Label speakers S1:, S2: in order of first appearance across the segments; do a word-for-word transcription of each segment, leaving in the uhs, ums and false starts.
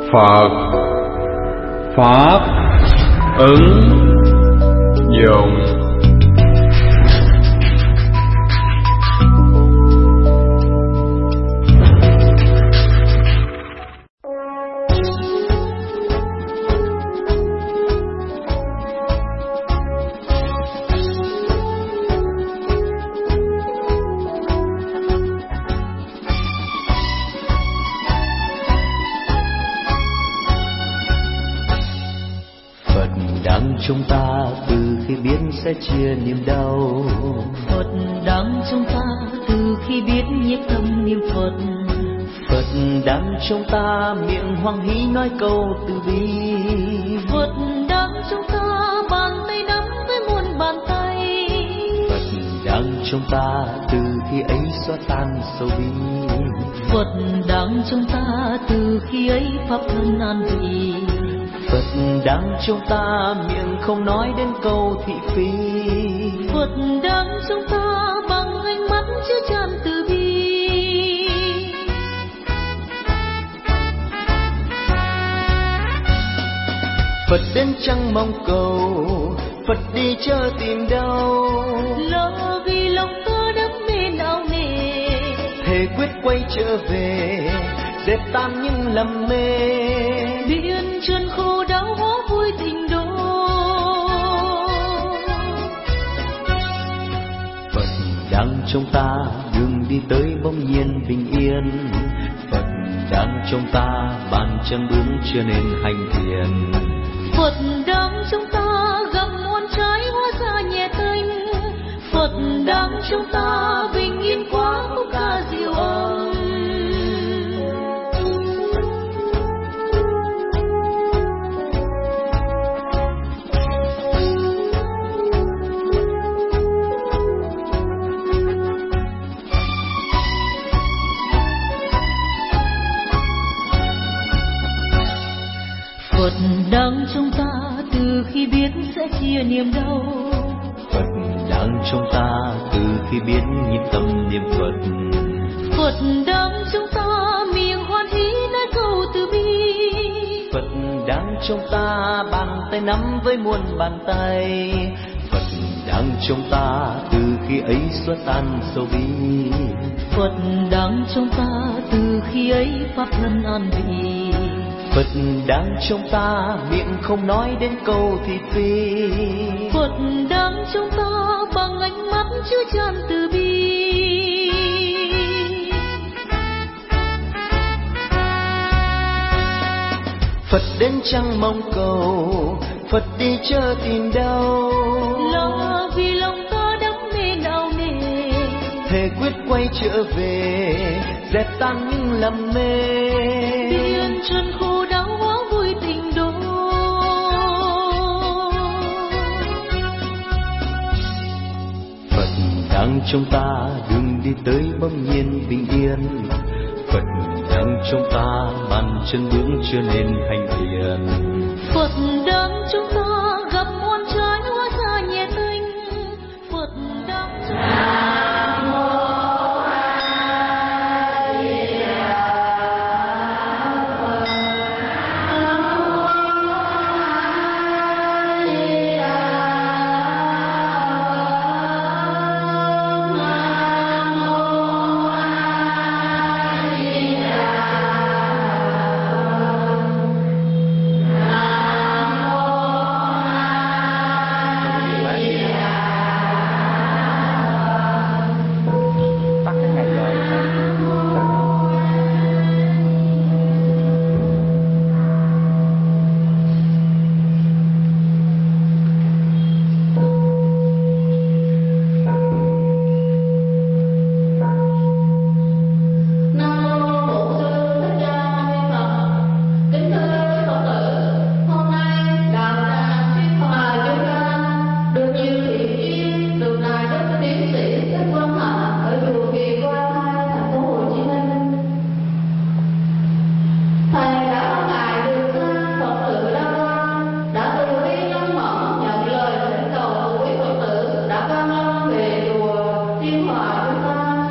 S1: Phật Pháp ứng dụng.
S2: Chúng ta từ khi biết sẽ chia niềm đau,
S3: Phật đang trong ta từ khi biết nhiếp tâm niệm Phật.
S2: Phật đang trong ta miệng hoan hỷ nói câu từ bi.
S3: Phật đang trong ta bàn tay nắm với muôn bàn tay.
S2: Phật đang trong ta từ khi ấy xóa tan sầu bi.
S3: Phật đang trong ta từ khi ấy pháp thân an vị.
S2: Phật đang trong ta miệng không nói đến câu thị phi.
S3: Phật đang trong ta bằng ánh mắt chứa chan từ bi.
S2: Phật đến chẳng mong cầu, Phật đi chớ tìm đâu.
S3: Lo vì lòng ta đắm mê não nề,
S2: thề quyết quay trở về, dẹp tan những lầm mê.
S3: biển trần khổ đau hóa vui tình đô.
S2: Phật đang trong ta đường đi tới bỗng nhiên bình yên. Phật đang trong ta bàn chân bước chưa nên hành thiền.
S3: Phật đang trong ta gặp muôn trái hóa ra nhẹ tênh. Phật đang trong ta bình yên quá khúc ca diệu âm. Phật đang trong ta từ khi biết sẽ chia niềm đau.
S2: Phật đang trong ta từ khi biết nhịp tâm niệm Phật.
S3: Phật đang trong ta miệng hoan hỷ nói câu từ bi.
S2: Phật đang trong ta bàn tay nắm với muôn bàn tay. Phật đang trong ta từ khi ấy xóa tan sầu bi.
S3: Phật đang trong ta từ khi ấy pháp thân an vị.
S2: Phật đang trong ta miệng không nói đến câu thị phi.
S3: Phật đang trong ta bằng ánh mắt chứa chan từ bi.
S2: Phật đến chẳng mong cầu, Phật đi chớ tìm đâu.
S3: Lo vì lòng ta đắm mê não nề,
S2: thề quyết quay trở về, dẹp tan những lầm mê.
S3: biển trần khổ đau hóa vui tình đô.
S2: Phật đang trong ta đường đi tới bỗng nhiên bình yên. Phật đang trong ta bàn chân bước chưa nên hành thiền.
S3: Phật đang trong ta gặp muôn trái hóa ra nhẹ tênh. Phật đang trong ta.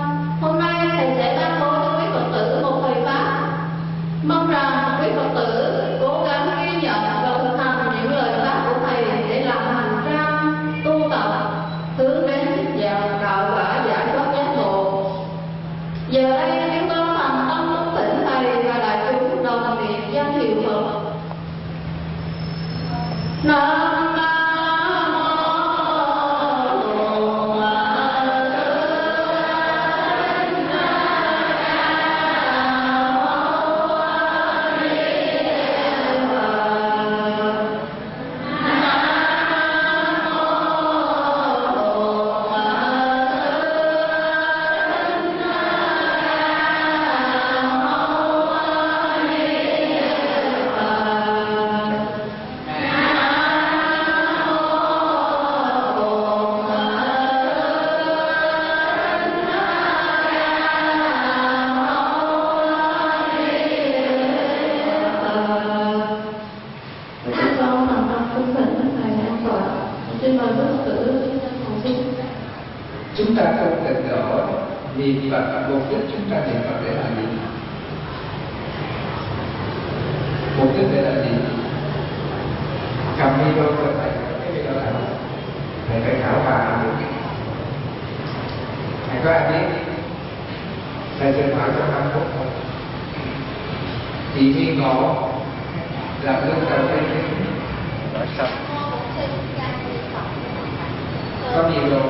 S4: Mong rằng quý Phật tử Chúng ta không tịnh độ niệm Phật, mục đích chúng ta niệm Phật để làm gì? Mục đích để làm gì? Cầm video cho thầy, cái video nào? Thầy phải khảo bà được. Thầy có ai biết? Thầy sẽ hỏi trong năm phút thôi. Chị Thiên Ngộ làm lương đầu tiên nói sao? Có nhiều rồi.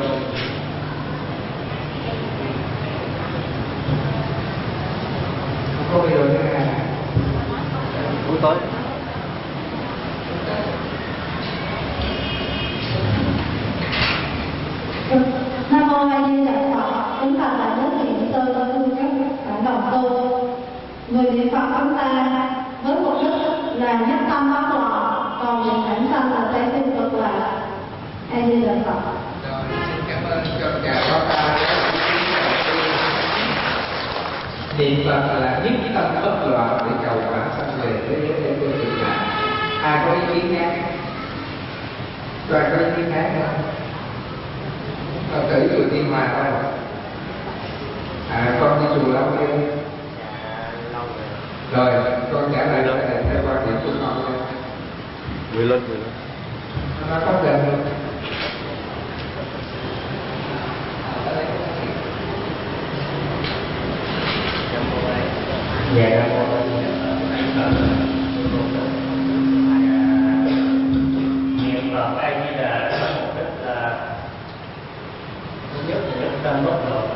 S4: Có video thứ hai. Buổi tối.
S5: Nam mô A Di Đà Phật. Chúng ta là lớp niệm sư thương các bạn đồng tu. Người niệm Phật chúng ta với mục đích là nhất tâm bất loạn, còn việc cảnh sanh là tây sinh cực lạc. A Di Đà Phật.
S4: Rồi, xin cảm ơn cho chào báo ta. Niệm Phật là nhất tâm bất loạn để cầu vãng sanh về thế giới tây phương cực lạc. Ai có ý kiến khác? Rồi có ý kiến khác không? Phật tử chùa Thiên Hòa không? À, con đi chùa lâu chưa? Rồi, con trả lời lời này theo quan điểm của con nha.
S1: Mười lần, mười lần.
S4: Nó có gần không? Dạ, Nam Mô A Di Đà Phật.
S6: Niệm Phật A Di Đà có mục đích là thứ nhất là nhất tâm bất loạn,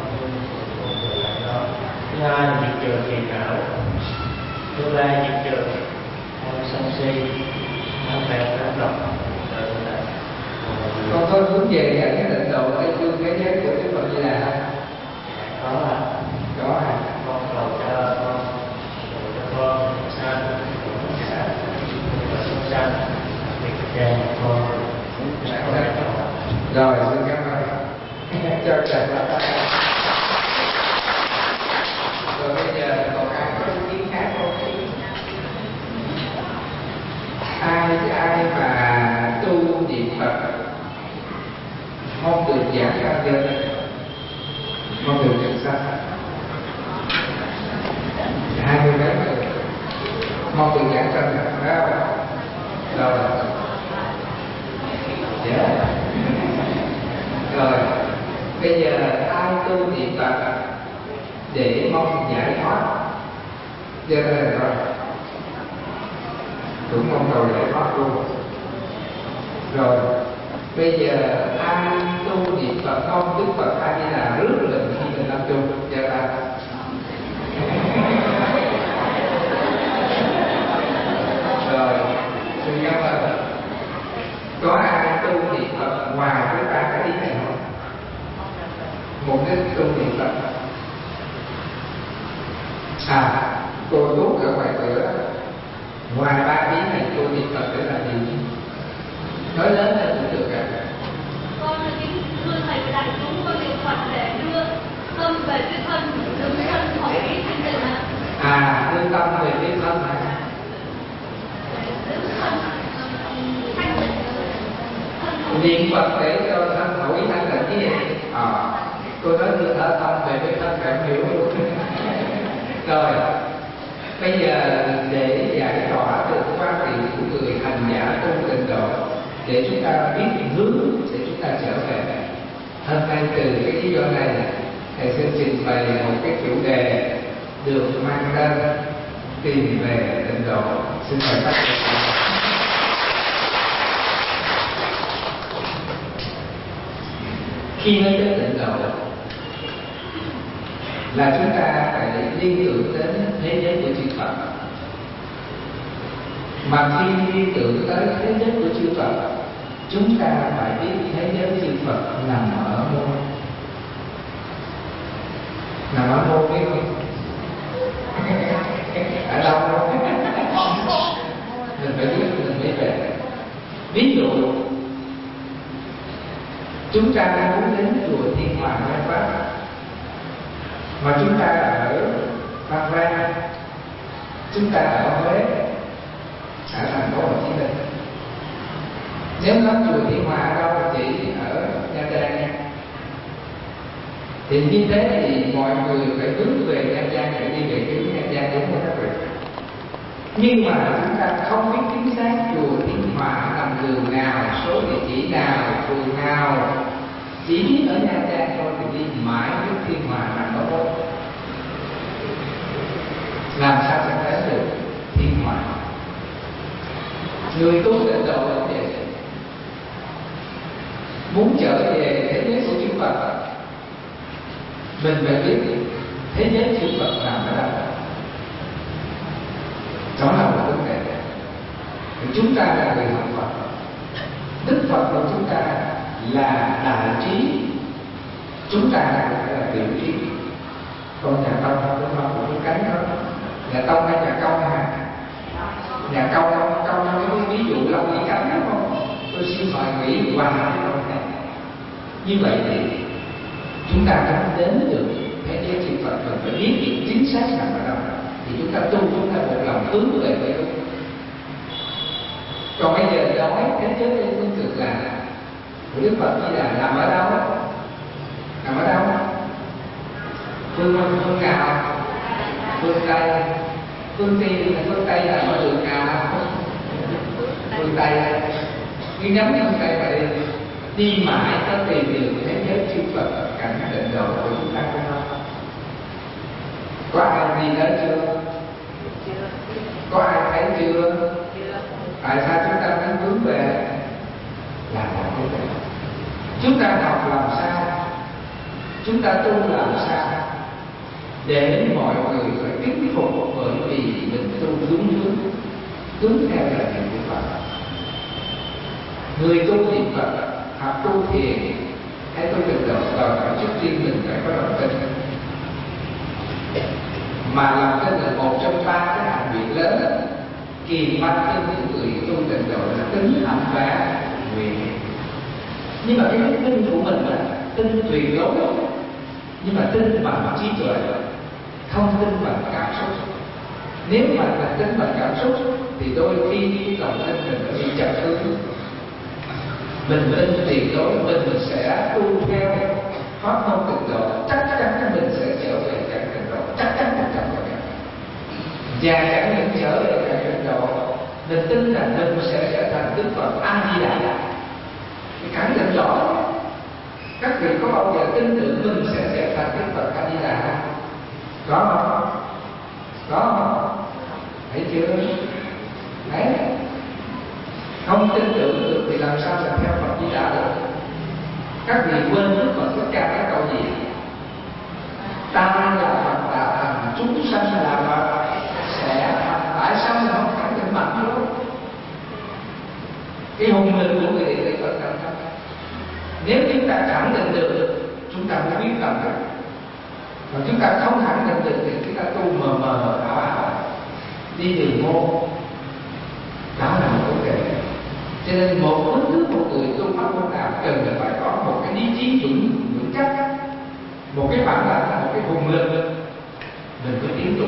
S6: thứ hai là diệt trừ phiền não, thứ ba diệt trừ tham sân si, tham bèn tham độc.
S4: Con có hướng về nhận cái tịnh độ Tây phương thế giới của Đức Phật Di Đà không?
S6: Có à?
S4: Có à?
S6: Con cầu cho con, cầu cho con sanh, xã, sanh sanh, việc cha con.
S4: Rồi, xin cảm ơn. Cho chào các bạn. Rồi bây giờ còn ai có ý kiến khác không? Ai ai mà tu niệm Phật mong được giảng sanh chưa? Mong được giảng sanh. Hai mươi mấy người mong được giảng sanh đó. Rồi. Yeah. Rồi, bây giờ ai tu niệm Phật để mong giải thoát? Cho nên rồi cũng mong cầu giải thoát luôn. Rồi, bây giờ ai tu niệm Phật không Đức Phật A Di Đà rước lần khi mình làm chung cho ta. Rồi, xin cảm ơn. Có ai tu niệm Phật ngoài với ba cái ý này không? Mục đích tu niệm Phật. À, cô Tút ở ngoài cửa. Ngoài ba ý này tu niệm Phật để làm gì? Nói lớn là cũng được ạ.
S3: Con là kính thưa thầy và đại chúng, con niệm Phật để đưa tâm về cái thân, đưa cái thân khỏi cái thanh tịnh ạ.
S4: À, đưa tâm về cái thân này. Niệm Phật để cho thân khẩu ý thanh tịnh chứ gì? À, cô nói đưa thở tâm về cái thân cảm hiểu luôn. Rồi, bây giờ để giải tỏa được quan điểm của người hành giả tu tịnh độ, để chúng ta biết hướng để chúng ta trở về. Hôm nay từ cái lý do này, thầy xin trình bày một cái chủ đề được mang tên tìm về tịnh độ. Xin thầy bắt đầu. Khi nói đến tịnh độ là chúng ta phải liên tưởng đến thế giới của chư Phật. Mà khi liên tưởng tới thế giới của chư Phật, chúng ta phải biết thế giới chư Phật nằm ở môn. Nằm ở môn biết không? Ở đâu đâu? Mình phải biết, mình mới về. Ví dụ chúng ta muốn đến chùa Thiên Hòa Văn Pháp, mà chúng ta ở Phan Rang, chúng ta ở Huế, ở thành phố Hồ Chí Minh. Nếu nói chùa Thiên Hòa ở đâu, chỉ ở Nha Trang nha. Thì như thế thì mọi người phải hướng về Nha Trang để đi về hướng Nha Trang, đúng không các vị? Nhưng mà chúng ta không biết chính xác chùa Thiên Hòa nằm đường nào, số địa chỉ nào, phường nào, chỉ biết ở Nha Trang thôi thì đi mãi đến Thiên Hòa nằm ở đâu, làm sao sẽ đến được Thiên Hòa? Người tu tịnh độ là vậy, muốn trở về thế giới của chư Phật, mình phải biết thế giới chư Phật nằm ở đâu. Đó là một vấn đề. Chúng ta là người học Phật, Đức Phật của chúng ta là đại trí, chúng ta phải là tiểu trí. Còn nhà Tông không có một cái cánh đó. Nhà Tông hay nhà Công hả? Nhà Công Công Công nói cái ví dụ lông cái cánh đúng không? Tôi xin mời nghĩ qua cái câu này. Như vậy thì chúng ta đã đến được thế giới chư Phật, mình phải biết chính xác nằm ở đâu. Thì chúng ta tu, chúng ta một lòng hướng về với đúng. Còn bây giờ nói thế giới tây phương cực lạc của Đức Phật Di Đà nằm ở đâu? Nằm ở đâu? Phương phương nào? Phương Tây. Phương Tây là phương Tây là ở đường nào? Phương Tây. Cứ nhắm phương Tây mà đi, đi mãi có tìm được thế giới chư Phật cảnh định độ của chúng ta không? Có ai đi đến chưa? Có ai thấy chưa? Tại sao chúng ta muốn hướng về? Là một vấn đề. Chúng ta học làm sao? Chúng ta tu làm sao? Để mọi người phải kính phục, bởi vì mình tu đúng hướng, đúng theo lời dạy của Phật. Người tu niệm Phật, học tu thiền, hay tu tịnh độ, đòi hỏi trước tiên mình phải có lòng tin. Mà lòng tin là một trong ba cái hạnh nguyện lớn, kiềm bắt trên những người tu tịnh độ là tính hạnh và nguyện. Nhưng mà cái đức tin của mình là tin tuyệt đối, nhưng mà tin bằng trí tuệ, không tin bằng cảm xúc. Nếu mà là tin bằng cảm xúc thì đôi khi cái lòng tin mình bị chậm hướng. Mình tin tuyệt đối mình sẽ tu theo pháp môn tịnh độ, chắc chắn mình sẽ trở về cảnh tịnh độ, chắc chắn một trăm phần trăm. Và chẳng những trở về cảnh tịnh độ, mình tin rằng mình sẽ trở thành Đức Phật A Di Đà. Cái khẳng định rõ. Các vị có bao giờ tin tưởng mình sẽ trở thành Đức Phật A Di Đà không? Có không? Có không? Thấy chưa? Đấy. Không tin tưởng được thì làm sao mà theo Phật Di Đà được? Các vị quên Đức Phật tất cả các câu gì? Ta là Phật đạo thành, chúng sanh là Phật sẽ thành. Tại sao mình không khẳng định mạnh luôn? Cái hùng lực của người đệ tử Phật đạo thành. Nếu chúng ta khẳng định được, chúng ta mới biết làm được. Mà chúng ta không khẳng định được thì chúng ta tu mờ mờ ảo ảo, đi đường môn. Đó là một vấn đề. Cho nên một bất cứ một người tu pháp môn nào cần là phải có một cái ý chí vững vững chắc, một cái bản lãnh, một cái hùng lực, mình mới tiến tu.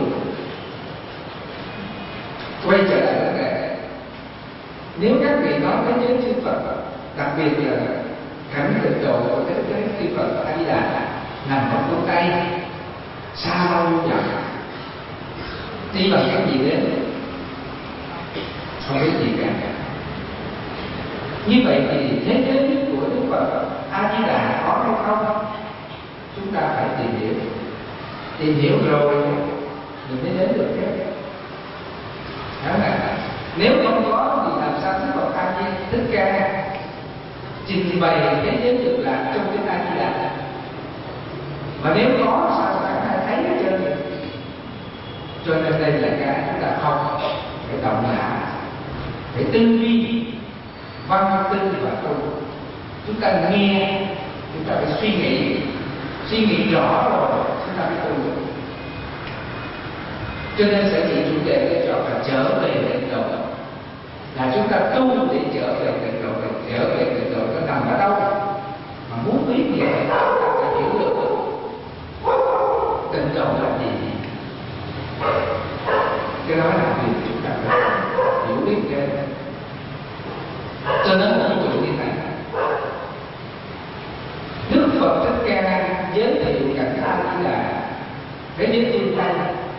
S4: Quay trở lại vấn đề, nếu các vị nói với giới chư Phật, đặc biệt là cảnh tịnh độ của thế giới chư Phật A Di Đà nằm ở phương Tây, xa bao nhiêu dặm, đi bằng cái gì đến? Không biết gì cả. Như vậy thì thế giới của Đức Phật A Di Đà có hay không? Chúng ta phải tìm hiểu. Tìm hiểu rồi mình mới đến được thế. Đó là nếu không có thì làm sao Đức Phật A Di Thích Ca trình bày thế giới cực lạc trong cái A Di Đà? Mà nếu có sao chẳng ai thấy hết trơn? Cho nên đây là cái chúng ta không phải động não, phải tư duy, văn tư và tu. Chúng ta nghe, chúng ta phải suy nghĩ, suy nghĩ rõ rồi chúng ta mới tu được. Cho nên sẽ chỉ chủ đề cái chọn là trở về tịnh độ, là chúng ta tu để trở về tịnh độ. Trở về tịnh độ nó nằm ở đâu? Mà muốn biết gì thì chúng ta phải hiểu được tịnh độ là gì. Cái đó là việc chúng ta phải hiểu biết cái. Cho nên ví dụ như này, Đức Phật Thích Ca giới thiệu là thế giới phương Tây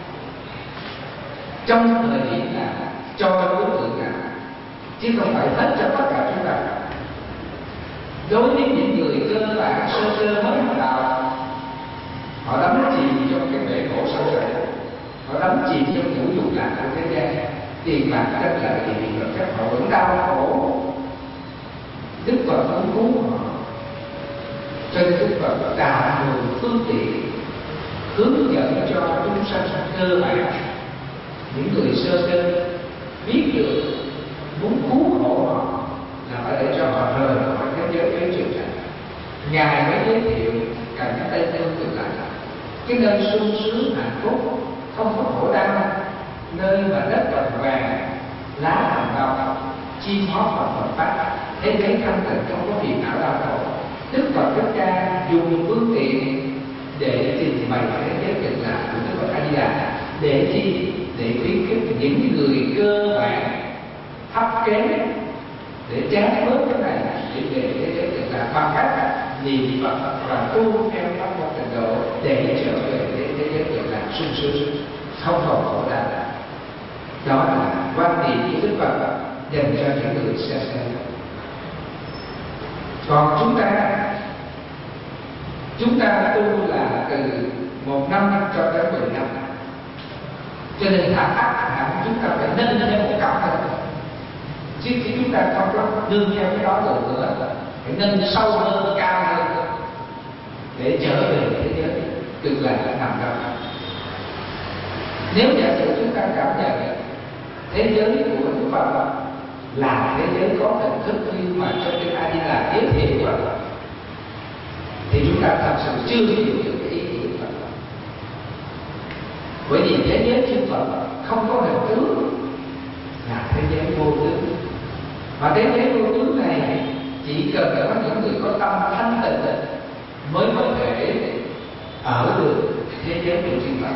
S4: trong thời điểm nào, cho đối tượng nào, chứ không phải hết cho tất cả chúng ta. Đối với những người cơ bản sơ sơ mới học đạo, họ đắm chìm trong cái bể khổ sâu rộng, họ đắm chìm trong vũ dục lạc của thế gian, tiền bạc rất là tiền vật chất, họ vẫn đau khổ. Đức Phật không cứu họ, cho nên Đức Phật tạo đường phương tiện hướng dẫn cho chúng sanh cơ bản, những người sơ sơ biết được muốn cứu hộ họ là phải để cho họ rời khỏi thế giới phía trước này. Ngài mới giới thiệu cảnh Tây Phương Cực Lạc, cái nơi sung sướng hạnh phúc, không có khổ đau, nơi mà đất đồng vàng, lá hồng đào, chim hót và Phật pháp, thế giới thanh tịnh không có phiền não đau khổ. Đức Phật Thích Ca dùng phương tiện để trình bày thế giới Cực Lạc của Đức Phật A Di Đà để chi? Để khuyến khích những người cơ bản thấp kém để tránh bớt cái này, để về thế giới Cực Lạc bằng cách niệm Phật và tu theo pháp môn trình độ để trở về thế giới Cực Lạc sung sướng, không còn khổ đau. Đó là quan điểm của Đức Phật dành cho những người xa xa. Còn chúng ta chúng ta tu là từ một năm cho tới mười năm, cho nên thả ác hẳn chúng ta phải nâng lên một cấp hơn, chứ chúng ta không có nương theo cái đó được nữa, phải nâng sâu hơn, cao hơn để trở về thế giới Cực Lạc nằm đó. Nếu giả sử chúng ta cảm nhận thế giới của Đức Phật là thế giới có hình thức như mà trong kinh A Di Đà giới thiệu đó, thì chúng ta thật sự chưa hiểu được cái ý nghĩa Phật. Bởi vì thế giới chư Phật không có hình tướng, là thế giới vô tướng. Mà thế giới vô tướng này chỉ cần có những người có tâm thanh tịnh mới có thể ở được thế giới của chư Phật.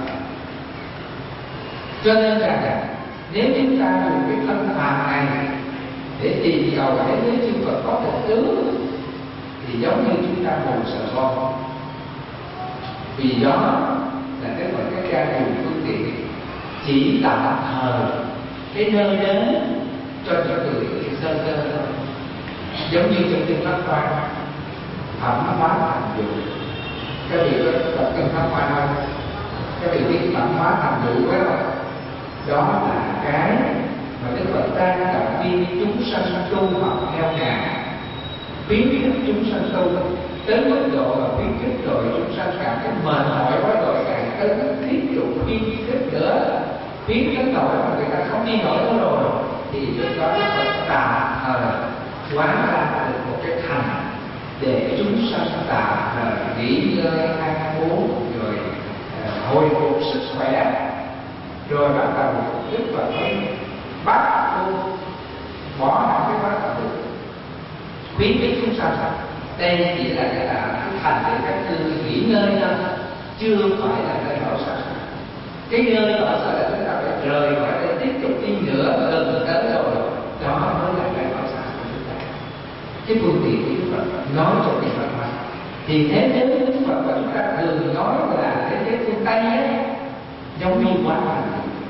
S4: Cho nên rằng nếu chúng ta dùng cái thân phàm này để tìm cầu thế giới chư Phật có hình tướng, thì giống như chúng ta buồn sợ con. Vì đó là cái gọi cái ca dùng phương tiện chỉ tạm thời cái nơi đến cho những người sơ sơ thôi. Giống như trong kinh Pháp Hoa thẩm hóa thành dụ, các vị có đọc kinh Pháp Hoa không? Các vị biết thẩm hóa thành dụ phải không? Đó là cái mà Đức Phật đang động viên chúng sanh tu học theo Ngài, khuyến khích chúng sanh tu đến mức độ mà khuyến khích rồi chúng sanh cảm thấy mệt mỏi quá rồi, Ngài cứ tiếp tục khuyến khích nữa, khuyến khích nổi mà người ta không đi nổi nữa rồi, thì lúc đó Đức Phật tạm thời hóa ra được một cái thành để chúng sanh tạm thời nghỉ ngơi, ăn uống rồi uh, hồi phục sức khỏe, rồi bắt đầu Đức Phật mới bắt tu bỏ hẳn cái pháp tập được, khuyến khích chúng sanh. Đây chỉ là cái là thành để các tư nghỉ ngơi thôi, chưa phải là nơi đổ sạch. Cái nơi đổ sạch là chúng ta phải rời khỏi để tiếp tục đi nữa, gần tới rồi đó mới là cái đổ sạch của chúng ta. Cái phương tiện của Đức Phật nói cho cái Phật mà thì thế giới của Đức Phật mà chúng ta thường nói là thế giới phương Tây ấy, giống như quá thành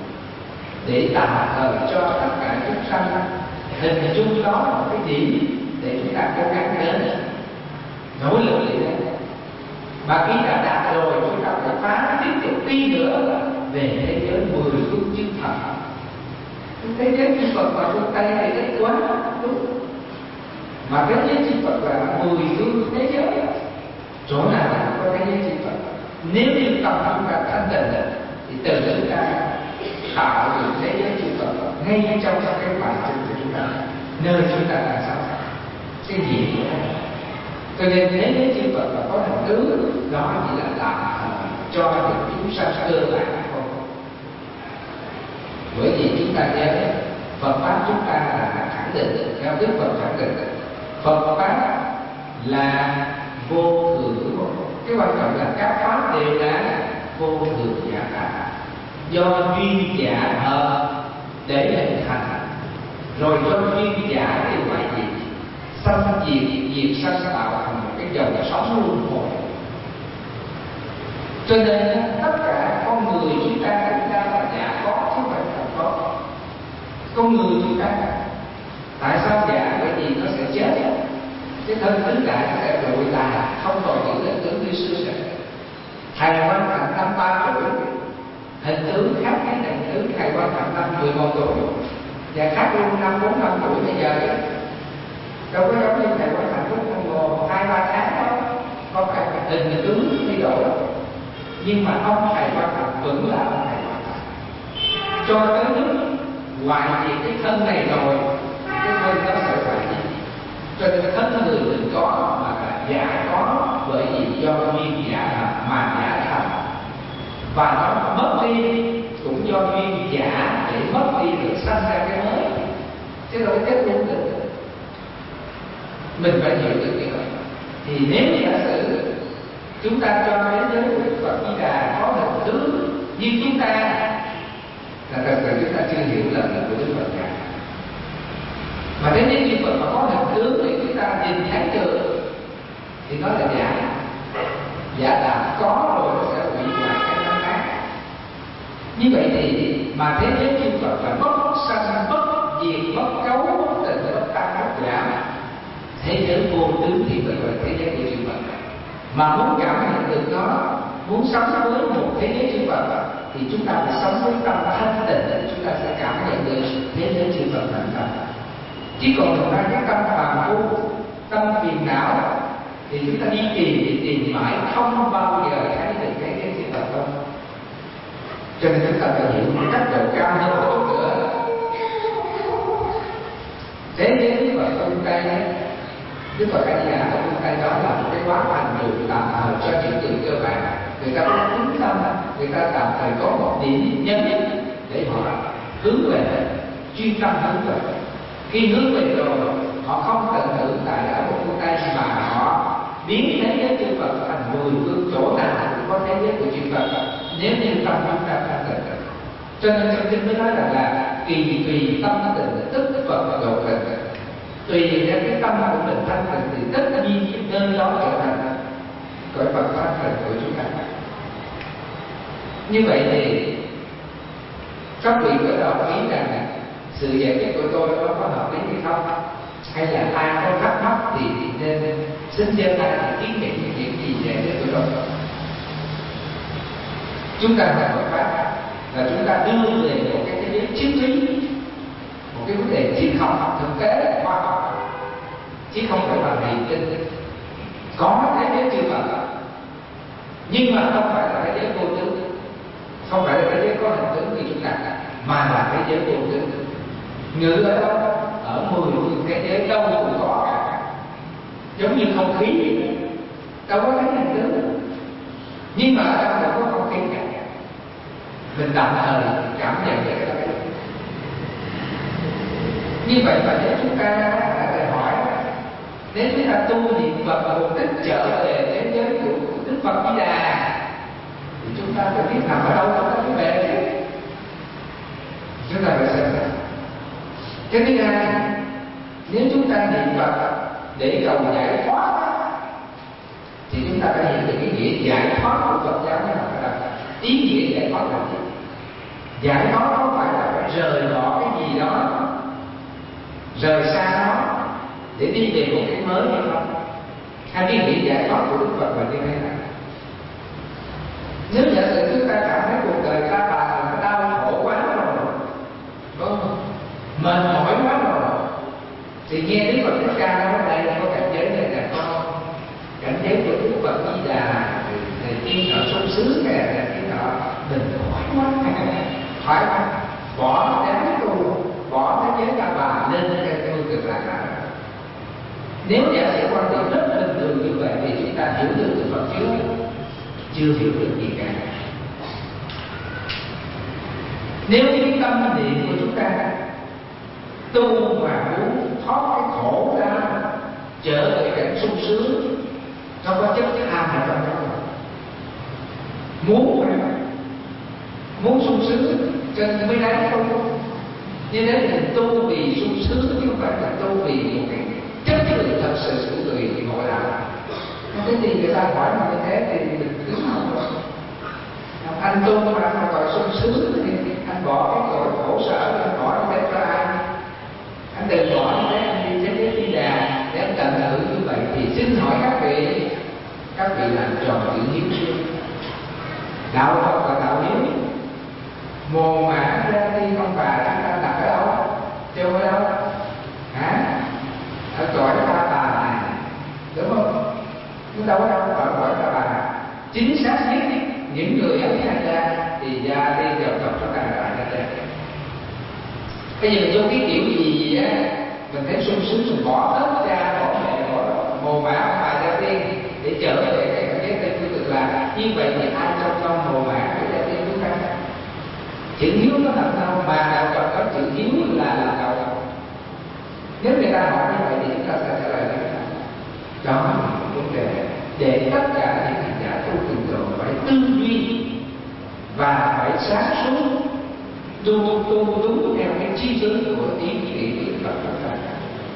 S4: để tạm thời cho tất cả chúng sanh hình dung đó là một cái điểm để chúng ta cố gắng đến, nỗ lực để đến. Mà khi đã đạt rồi chúng ta phải phá tiếp tục đi nữa về thế giới mười phương chư Phật. Thế giới chư Phật và phương Tây này rất quá đúng, mà thế giới chư Phật là mười phương thế giới, chỗ nào cũng có thế giới chư Phật. Nếu như tâm chúng ta thanh tịnh thì từ chúng ta tạo được thế giới chư Phật ngay trong cái bản chất của chúng ta, nơi chúng ta đang sống. Cái gì nữa? Cho nên thế giới chư Phật là có hình tướng, đó chỉ là làm cho những chúng sanh cơ bản thôi. Bởi vì chúng ta nhớ Phật pháp chúng ta là khẳng định, theo Đức Phật khẳng định Phật pháp là vô thượng. Cái quan trọng là các pháp đều là vô thượng giả tạng, do duyên giả hợp để hình thành, rồi do duyên giả thì ngoại diệt, sanh diệt, diệt sanh tạo thành một cái dòng sống luân hồi. Cho nên tất cả con người chúng ta chúng ta là giả có chứ không phải là thật có. Con người chúng ta tại sao giả? Bởi vì nó sẽ chết, cái thân tứ đại nó sẽ lụi tàn, không còn giữ hình tướng như xưa nữa. Thầy Quan Thành năm ba tuổi, hình tướng khác với hình tướng thầy Quan Thành năm mười một tuổi, và khác luôn năm bốn năm tuổi bây giờ đó. Đâu có giống như thầy Quan Thành lúc còn hai ba tháng đó, có phải hình tướng thay đổi, nhưng mà ông thầy Quan Thành vẫn là ông thầy Quan Thành. Cho tới lúc ngoài việc cái thân này rồi, cái thân nó sẽ phải gì? Cho nên cái thân người mình có mà là giả có, bởi vì do duyên giả mà giả thành, và nó mất đi cũng do duyên giả để mất đi được sanh ra cái mới, chứ đâu có kết luôn được. Mình phải hiểu được cái này. Thì nếu giả sử chúng ta cho thế giới của Đức Phật Di Đà có hình tướng như chúng ta, là thật sự chúng ta chưa hiểu lời của Đức Phật cả. Mà thế nếu như Phật mà có hình tướng thì chúng ta nhìn thấy được, thì nó là giả. Giả tạm có rồi nó sẽ hủy hoại cái nó khác. Như vậy thì mà thế giới chư Phật là bất sanh, bất diệt, bất cấu, bất tịnh, bất tăng, bất giảm. Thế giới vô tướng thì gọi là thế giới của chư Phật. Mà muốn cảm nhận được nó, muốn sống với một thế giới chư Phật thì chúng ta phải sống với tâm thanh tịnh, chúng ta sẽ cảm nhận được thế giới chư Phật thành tâm. Chỉ còn mình ra cái tâm phàm phu, tâm phiền não thì chúng ta đi tìm đi tìm mãi không bao giờ thấy được cái cái chư Phật đâu. Cho nên chúng ta phải hiểu một cách độ cao hơn một chút nữa. Thế giới Đức Phật phương Tây, Đức Phật A Di Đà ở phương Tây đó là một cái quá hành đường tạm thời cho những người cơ bản. Người ta có tính tâm, người ta tạm thời có một điểm nhân để họ hướng về, chuyên tâm hướng về. Khi hướng về rồi, họ không tận hưởng tại ở một phương Tây mà họ biến thế giới chư Phật thành mười phương, chỗ nào cũng có thế giới của chư Phật nếu như tâm chúng ta thanh tịnh. Cho nên trong kinh mới nói rằng là, là kỳ tùy tâm tịnh tức Phật độ tịnh. Tùy theo cái tâm của mình thanh tịnh thì tất nhiên nơi đó trở thành cõi Phật thanh tịnh của chúng ta. Như vậy thì các vị có đồng ý rằng là sự giải thích của tôi nó có hợp lý hay không, hay là ai có thắc mắc thì nên xin giơ tay để kiến nghị những gì giải thích của tôi. Chúng ta phải có pháp là chúng ta đưa về một cái thế giới triết lý, một cái vấn đề triết học thực tế khoa học, chứ không phải là niềm tin. Có thế giới chư Phật nhưng mà không phải là thế giới vô tướng, không phải là thế giới có hình tướng như chúng ta, mà là thế giới vô tướng. Ngự ở đâu? Ở mười phương thế giới đâu cũng có cả, giống như không khí vậy, đâu có thấy hình tướng, nhưng mà ở đâu đâu có không khí cả. Mình tạm thời cảm nhận được cái đó. Như vậy mà nếu chúng ta đã phải hỏi, nếu chúng ta tu niệm Phật và mục đích trở về thế giới của Đức Phật Di Đà thì chúng ta phải biết nằm ở đâu chúng ta phải về chứ. Chúng ta phải xem xét. Cái thứ hai, nếu chúng ta niệm Phật để cầu giải thoát thì chúng ta phải hiểu được cái nghĩa giải thoát của Phật giáo như là ý nghĩa giải thoát là gì? Giải thoát không phải là phải rời bỏ cái gì đó, rời xa nó để đi về một cái mới hay không? Hay cái nghĩa giải thoát của Đức Phật là như thế nào? Nếu giả sử chúng ta cảm thấy cuộc đời ta bà nó đau khổ quá rồi, đúng không? Mệt mỏi quá rồi, thì nghe Đức Phật Thích Ca nói đây có cảnh giới này là con cảnh giới của Đức Phật Di Đà, thì tiên nọ sung sướng kìa, là tiên nọ mình thoải quá, thoải quá, bỏ đám tu, bỏ thế giới ta bà lên cái phương cực lạc đó. Nếu giả sử quan điểm rất bình thường như vậy thì chúng ta hiểu được Đức Phật chưa? Chưa hiểu được gì cả. Nếu cái tâm niệm của chúng ta tu mà muốn thoát cái khổ ra, trở về cảnh sung sướng, nó có chất tham ở trong đó. Muốn mà muốn sung sướng cho nên mới đáng không. Như thế thì tu vì sung sướng chứ không phải là tu vì một cái chất lượng thật sự của người ngồi lại. Thế thì người ta hỏi mà như thế thì mình cứ không rồi. anh tu mà anh gọi sung sướng thì anh bỏ cái tội khổ sở, anh bỏ nó để cho ai? Anh đừng bỏ nó để anh đi thế giới đi đà để anh tận hưởng như vậy. Thì xin hỏi các vị, các vị làm tròn chữ hiếu chưa? Đạo Phật là đạo hiếu. Mồ mả ra đi con bà chúng ta đặt ở đâu? Chưa ở đâu? Hả? Ở cõi Ta Bà này, đúng không? Chúng đâu có đâu ở cõi Ta Bà. Chính xác nhất những người ở nhà ra thì ra đi vào tập cho cả đại ra đây. Bây giờ mình vô cái kiểu gì á, mình thấy sung sướng mình bỏ tất ra, bỏ mẹ, bỏ mồ mả ông bà ra đi để trở về cái cảm giác tên của tự là như vậy thì ai trong trong mồ mả để ra đi chúng ta? Chữ hiếu nó làm sao mà đạo Phật có chữ hiếu là làm đạo Phật? Nếu người ta hỏi như vậy thì chúng ta sẽ trả lời như thế nào? Đó là một vấn đề để tất cả những hành giả tu tịnh độ phải tư duy và phải sáng suốt tu tu đúng theo cái chí hướng của ý nghĩa Đức Phật chúng ta.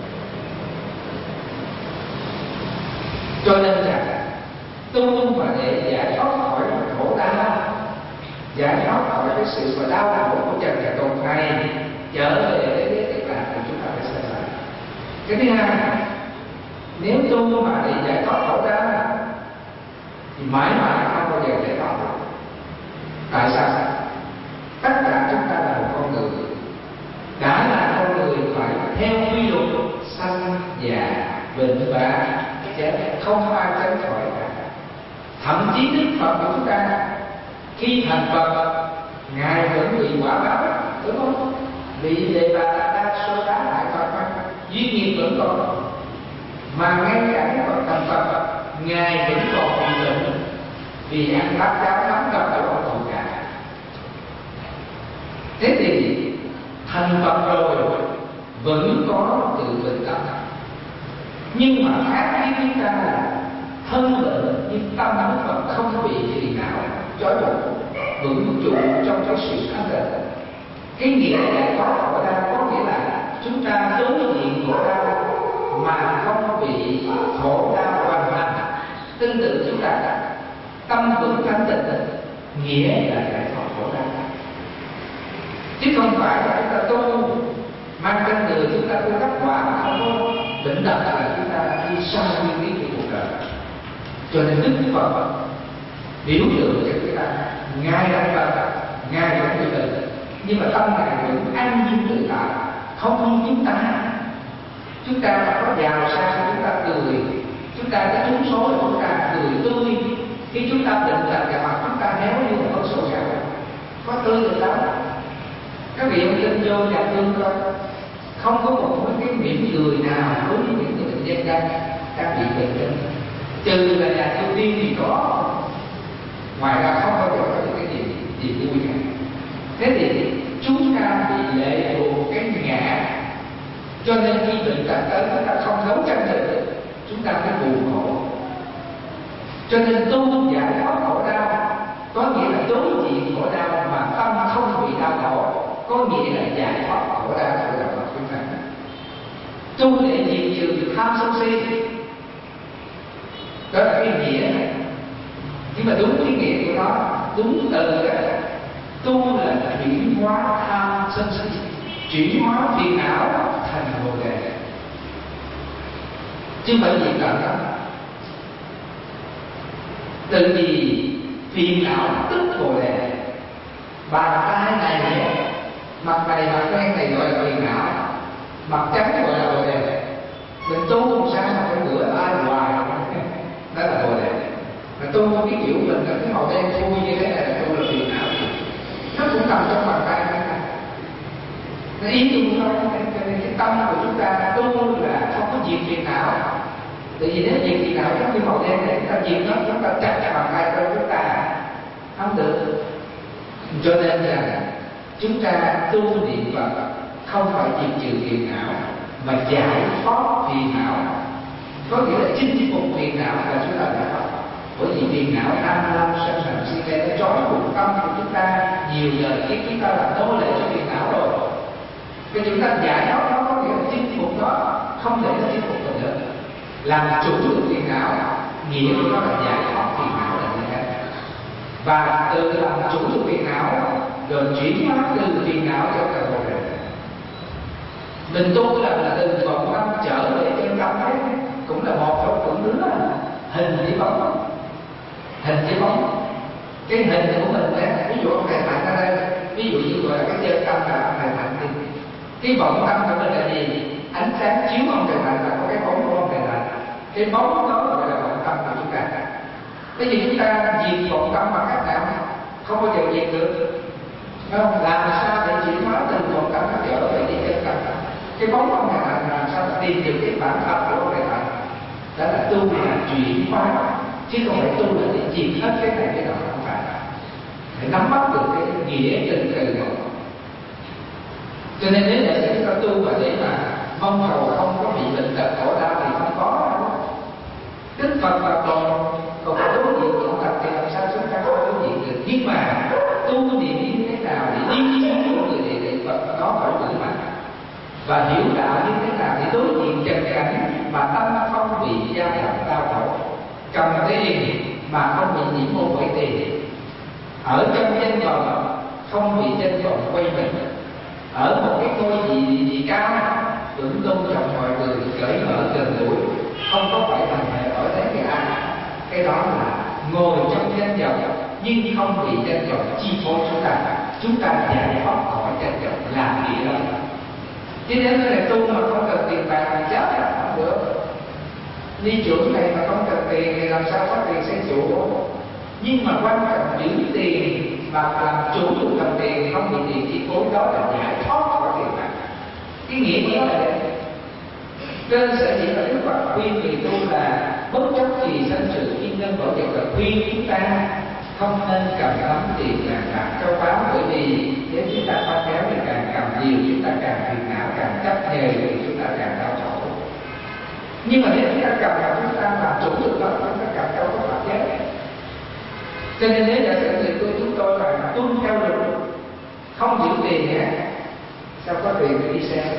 S4: Cho nên rằng tu mà để giải thoát khỏi khổ đau, giải thoát khỏi cái sự mà đau khổ của trần trần tồn này, trở về với cái Cực Lạc thì chúng ta phải xem lại. Cái thứ hai, nếu tu mà để giải thoát khổ đau thì mãi mãi không bao giờ giải thoát được. Tại sao? Tất cả chúng ta là một con người, đã là con người phải theo quy luật sanh già bệnh bã chết, không ai tránh khỏi cả. Thậm chí Đức Phật của chúng ta khi thành Phật, ngài vẫn bị quả báo, đúng không? Bị đề bà đa số đá lại Phật mà duy nghiệp vẫn còn, mà ngay cả cái Phật thành Phật, ngài vẫn còn bị bệnh vì ăn bát cháo nóng gặp ở trong tù cả. Thế thì thành Phật rồi vẫn có tự bệnh tật, nhưng mà khác với chúng ta là thân bệnh nhưng tâm của Phật không bị phiền não trói buộc, vững trụ trong cái sự thanh tịnh. Cái nghĩa giải thoát khổ đau có nghĩa là chúng ta đối diện khổ đau mà không bị khổ đau hoàn thành. Tương tự chúng ta tâm vững thanh tịnh nghĩa là giải thoát khổ đau, chứ không phải là chúng ta tu mang trên người chúng ta tu đắc quả mà không có bệnh tật là chúng ta đi xa nguyên lý của cuộc đời. Cho nên Đức Phật biểu tượng cho chúng ta, ngài là Phật, ngài vẫn bị bệnh, nhưng mà tâm ngài vẫn an nhiên tự tại, không như chúng ta. Chúng ta mà có giàu sang chúng ta cười, chúng ta có trúng số chúng ta cười tươi. Khi chúng ta bệnh tật cả mặt chúng ta héo như là con sổ gạo, có tươi được đâu. Các vị ông tin vô nhà thương coi, không có một cái mỉm cười nào đối với những người bệnh nhân đang đang bị bệnh nhân, trừ là nhà thương tiên thì có, ngoài ra không bao giờ có những cái gì gì vui cả. Thế thì chúng ta bị lệ thuộc cái ngã, cho nên khi bệnh tật tới chúng ta không đấu tranh được, chúng ta phải buồn khổ. Cho nên tu giải thoát khổ đau có nghĩa là đối diện khổ đau mà tâm không bị đau khổ, có nghĩa là giải thoát khổ đau của đạo Phật chúng ta. Tu để diệt trừ tham sân si, đó là cái nghĩa này. Nhưng mà đúng cái nghĩa của nó, đúng từ đó, tu là chuyển hóa tham sân si, chuyển hóa phiền não thành bồ đề, chứ không phải diệt tận đó. Từ vì phiền não tức bồ đề, bàn tay này mặt này mặt đen này gọi là phiền não, mặt trắng gọi là bồ đề. Mình tu không sao mà phải rửa ai hoài, đó là bồ đề. Mà tu cái kiểu mình là cái màu đen thui như thế này là tu là phiền não, nó cũng nằm trong bàn tay này. Nó ý chung thôi. Cho nên cái tâm của chúng ta tu là không có diệt phiền não. Tại vì nếu diệt phiền não giống như màu đen này, chúng ta diệt nó, chúng ta chặt cái bàn tay của chúng ta không được. Cho nên là chúng ta tu niệm Phật không phải diệt trừ phiền não mà giải thoát phiền não, có nghĩa là chinh phục phiền não là chúng ta giải thoát. Bởi vì phiền não tham lam sân hận si mê nó trói buộc tâm của chúng ta nhiều giờ khi chúng ta làm nô lệ cho phiền não rồi. Cái chúng ta giải thoát nó có nghĩa là chinh phục nó, không để nó chinh phục mình nữa. Làm chủ được phiền não nghĩa của nó là giải thoát phiền não là như thế. và tự làm chủ được phiền não, rồi chuyển hóa từ phiền não cho cơ hội này. Mình tu là là từ vọng tâm trở về chân tâm đấy, cũng là một trong những đứa hình với bóng, hình với bóng. Cái hình của mình đấy, ví dụ ông thầy Thành ở đây, ví dụ như gọi là cái chân tâm là ông thầy Thành đi. Cái vọng tâm của mình là gì? Ánh sáng chiếu ông thầy Thành là có cái bóng của ông thầy Thành. Cái bóng đó gọi là vọng tâm của chúng ta. Bây giờ chúng ta diệt vọng tâm bằng cách nào? Không bao giờ diệt được. Không? Làm sao để chuyển hóa từ vọng tâm nó trở về cái chân tâm? Cái bóng của ông thầy Thành làm sao tìm được cái bản tâm của ông thầy Thành? Đó là tu là chuyển hóa, chứ không phải tu là để diệt hết cái này cái đó, không phải. Phải nắm bắt được cái nghĩa chân từ đó. Cho nên nếu để chúng ta tu mà để mà mong cầu không có bị bệnh tật khổ đau thì không có đâu. Đức Phật và còn còn có đối diện với ông Phật thì làm sao chúng ta có đối diện được? Nhưng mà tu niệm như thế nào để đi đến của người để để Phật đó phải vững mạnh, và hiểu đạo như thế nào để đối diện trần cảnh mà tâm không bị dao động đau khổ, cầm tiền mà không bị nhiễm môn bởi tiền, ở trong danh vọng không bị danh vọng quay mình, ở một cái ngôi vị vị cao tưởng tôn trọng mọi người, cởi mở gần gũi, không có phải thành hệ ở thế cái ai. Cái đó là ngồi trong danh vọng nhưng không bị danh vọng chi phối chúng ta. Chúng ta giải thoát khỏi danh vọng là nghĩa đó. Chứ nếu như là tu mà không cần tiền bạc thì chết là không được. Đi trưởng này mà không cần tiền thì làm sao có tiền xây chùa? Nhưng mà quan trọng giữ tiền và làm chủ được đồng tiền, không bị tiền chi phối, đó là giải thoát khỏi tiền bạc. Cái nghĩa của nó là đây. Trên sở dĩ là Đức Phật khuyên người tu là bất chấp gì sanh sự thiên nhân bảo vật, là khuyên chúng ta không nên cầm nắm tiền vàng bạc châu báu, bởi vì nếu chúng ta phát kéo thì càng cầm nhiều chúng ta càng phiền não, càng chấp nhờ thì chúng ta càng đau khổ. Nhưng mà nếu chúng ta cầm mà chúng ta làm chủ được đó, chúng ta cầm đâu có phạm giác. Cho nên nếu giả sử người tu chúng tôi là tuân theo luật, không giữ tiền nữa, sao có tiền để đi xe?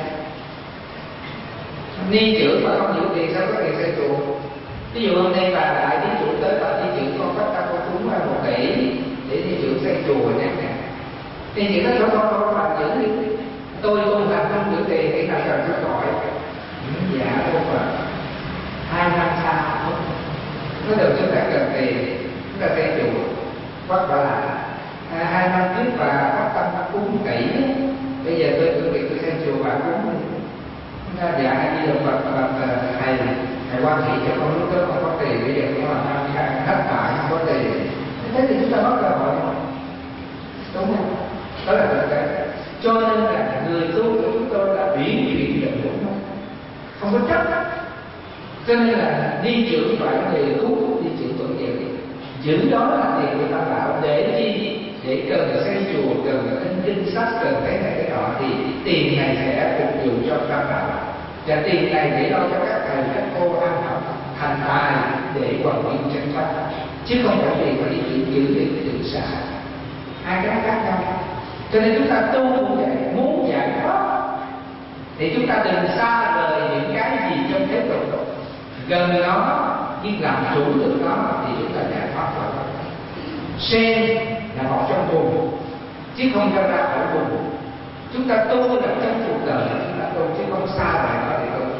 S4: Ni trưởng mà không giữ tiền sao có tiền xây chùa? Ví dụ hôm nay bà đại ni trưởng tới bà ni trưởng con bắt ta con cúng một tỷ để ni trưởng xây chùa nè. Ni trưởng nói cho con con làm giữ đi. Tôi tu hành không giữ tiền thì nào cần cho gọi. Dạ không phải. Hai năm sau nó được chúng ta cần tiền, chúng ta xây chùa. Bắt bà là à, hai năm trước bà phát tâm cúng tỷ, bây giờ tôi chuẩn bị tôi xây chùa bà cúng. Dạ hay đi được Phật Phật thầy thầy quan hệ cho con lúc đó không có tiền, bây giờ cũng làm năm khăn thất bại không có tiền, thế thì chúng ta mất cơ hội, đúng không? Đó là thực tế. Cho nên là người tu của chúng tôi là biến chuyển được, đúng không? Không có chấp. Cho nên là đi trưởng phải người tu, đi trưởng vẫn vậy, giữ đó là tiền của Tam Bảo để chi? Để cần xây chùa, cần in kinh sách, cần cái này cái nọ thì tiền này sẽ phục vụ cho Tam Bảo. Và tiền này để lo cho các thầy các cô ăn học thành tài để hoàn nguyên chân pháp, chứ không phải tiền mà đi giữ giữ để tự xả. Hai cái khác nhau. Cho nên chúng ta tu cũng vậy, muốn giải thoát thì chúng ta đừng xa rời những cái gì trong thế tục, gần nó nhưng làm chủ được nó thì chúng ta giải thoát khỏi nó. Sen là một trong vùng chứ không cho ra khỏi vùng. Chúng ta tu là trong cuộc đời chúng ta tu chứ không xa rời nó để tu.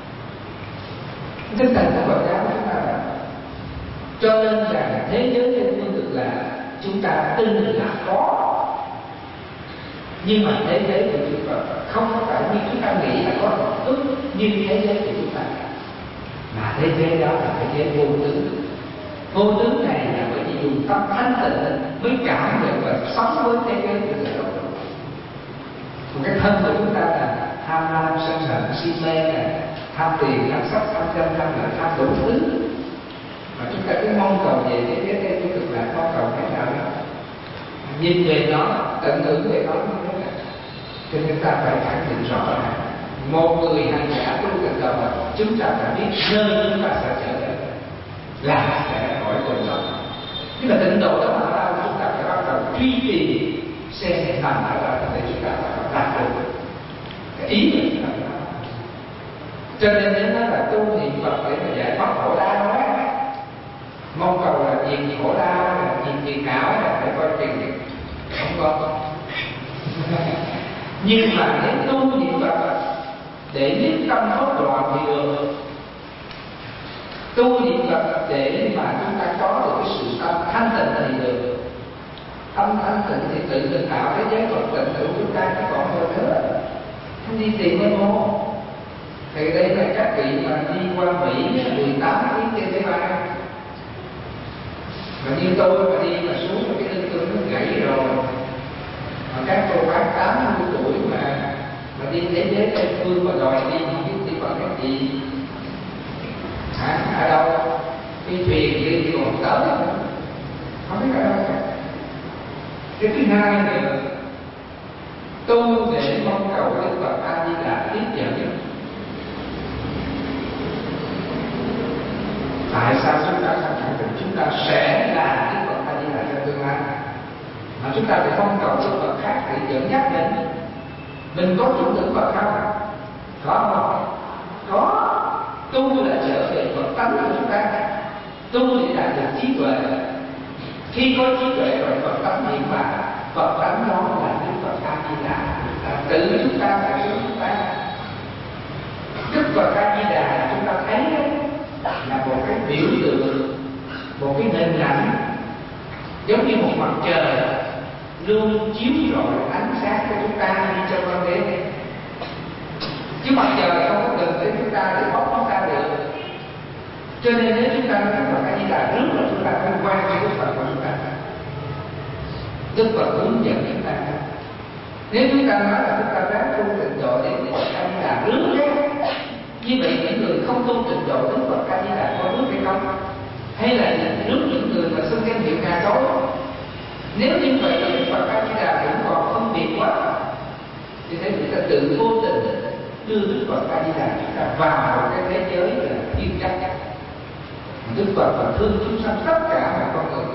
S4: Tinh thần của Phật giáo chúng ta là cho nên là thế giới trên phương cực là chúng ta tin là có, nhưng mà thế giới của chúng ta không phải như chúng ta nghĩ là có một ức như thế giới của chúng ta, mà thế giới đó là thế giới vô tướng. Vô tướng này là bởi vì dùng tâm thanh tịnh mới cảm được và sống với thế giới của người đó. Một cái thân của chúng ta là tham lam sân hận si mê này, tham tiền tham sắc tham danh tham lợi tham đủ thứ, mà chúng ta cứ mong cầu về thế giới thế giới cực lạc, mong cầu cái nào đó nhìn về nó, tận hưởng về nó như thế này. Cho nên chúng ta phải khẳng định rõ ràng một người hành giả tu gần đầu chúng ta phải biết nơi chúng ta sẽ trở về là sẽ khỏi tịnh độ. Nhưng mà tịnh độ đó là sao? Chúng ta phải bắt đầu truy tìm xem nằm ở đâu để chúng ta đạt được cái ý của chúng ta. Cho nên đến đó là tu niệm Phật để mà giải thoát khổ đau đó, mong cầu là diệt khổ đau, diệt phiền não là phải coi chừng không có. Nhưng mà nếu tu niệm Phật để nhất tâm bất loạn thì được. Tu niệm Phật để mà chúng ta có được cái sự tâm thanh tịnh thì được. Tâm thanh tịnh thì tự mình tạo cái giới Phật tịnh của chúng ta chứ còn hơn nữa. Không đi tìm mê mô. Thì đây là các vị mà đi qua Mỹ mười tám tiếng trên máy bay. Mà như tôi mà đi mà xuống cái lưng tôi nó gãy rồi. Mà các cô bác tám mươi tuổi mà mà đi thế giới Tây phương mà đòi đi không biết đi bằng cái gì. Hả? Ở đâu? Cái thuyền đi thì còn tới. Không biết ở đâu cả. Cái thứ hai nữa, tu để mong cầu Đức Phật A Di Đà tiếp dẫn. Tại sao chúng ta không khẳng định chúng ta sẽ là Đức Phật A Di Đà trong tương lai, mà chúng ta phải không cầu Đức Phật khác để dẫn dắt mình? Mình có chủ Đức Phật không? Có không? Có. Tu là trở về Phật tánh của chúng ta. Tu để đạt được trí tuệ. Khi có trí tuệ rồi Phật tánh hiện mà Phật tánh đó là Đức Phật A Di Đà. Tự chúng ta phải sống chúng ta. Đức Phật A Di Đà chúng ta thấy là một cái biểu tượng, một cái hình ảnh giống như một mặt trời luôn chiếu rọi ánh sáng của chúng ta đi trong ban đêm. Chứ mặt trời không có cần đến chúng ta để bóc chúng ta được. Cho nên nếu chúng ta nói Đức Phật A Di Đà trước là chúng ta phải quan với Đức Phật của chúng ta. Đức Phật hướng dẫn chúng ta. Nếu chúng ta nói là chúng ta ráng tu tịnh độ để Đức Phật A Di Đà rước đấy, như vậy những người không tu tịnh độ Đức Phật A Di Đà có rước hay không? Hay là rước những người mà xưng danh hiệu ngà tối? Nếu như vậy thì Đức Phật A Di Đà cũng còn phân biệt quá. Thì thế chúng ta tự vô tình đưa Đức Phật A Di Đà chúng ta vào một cái thế giới là thiên chắc. Đức Phật là thương chúng sanh tất cả mọi con người.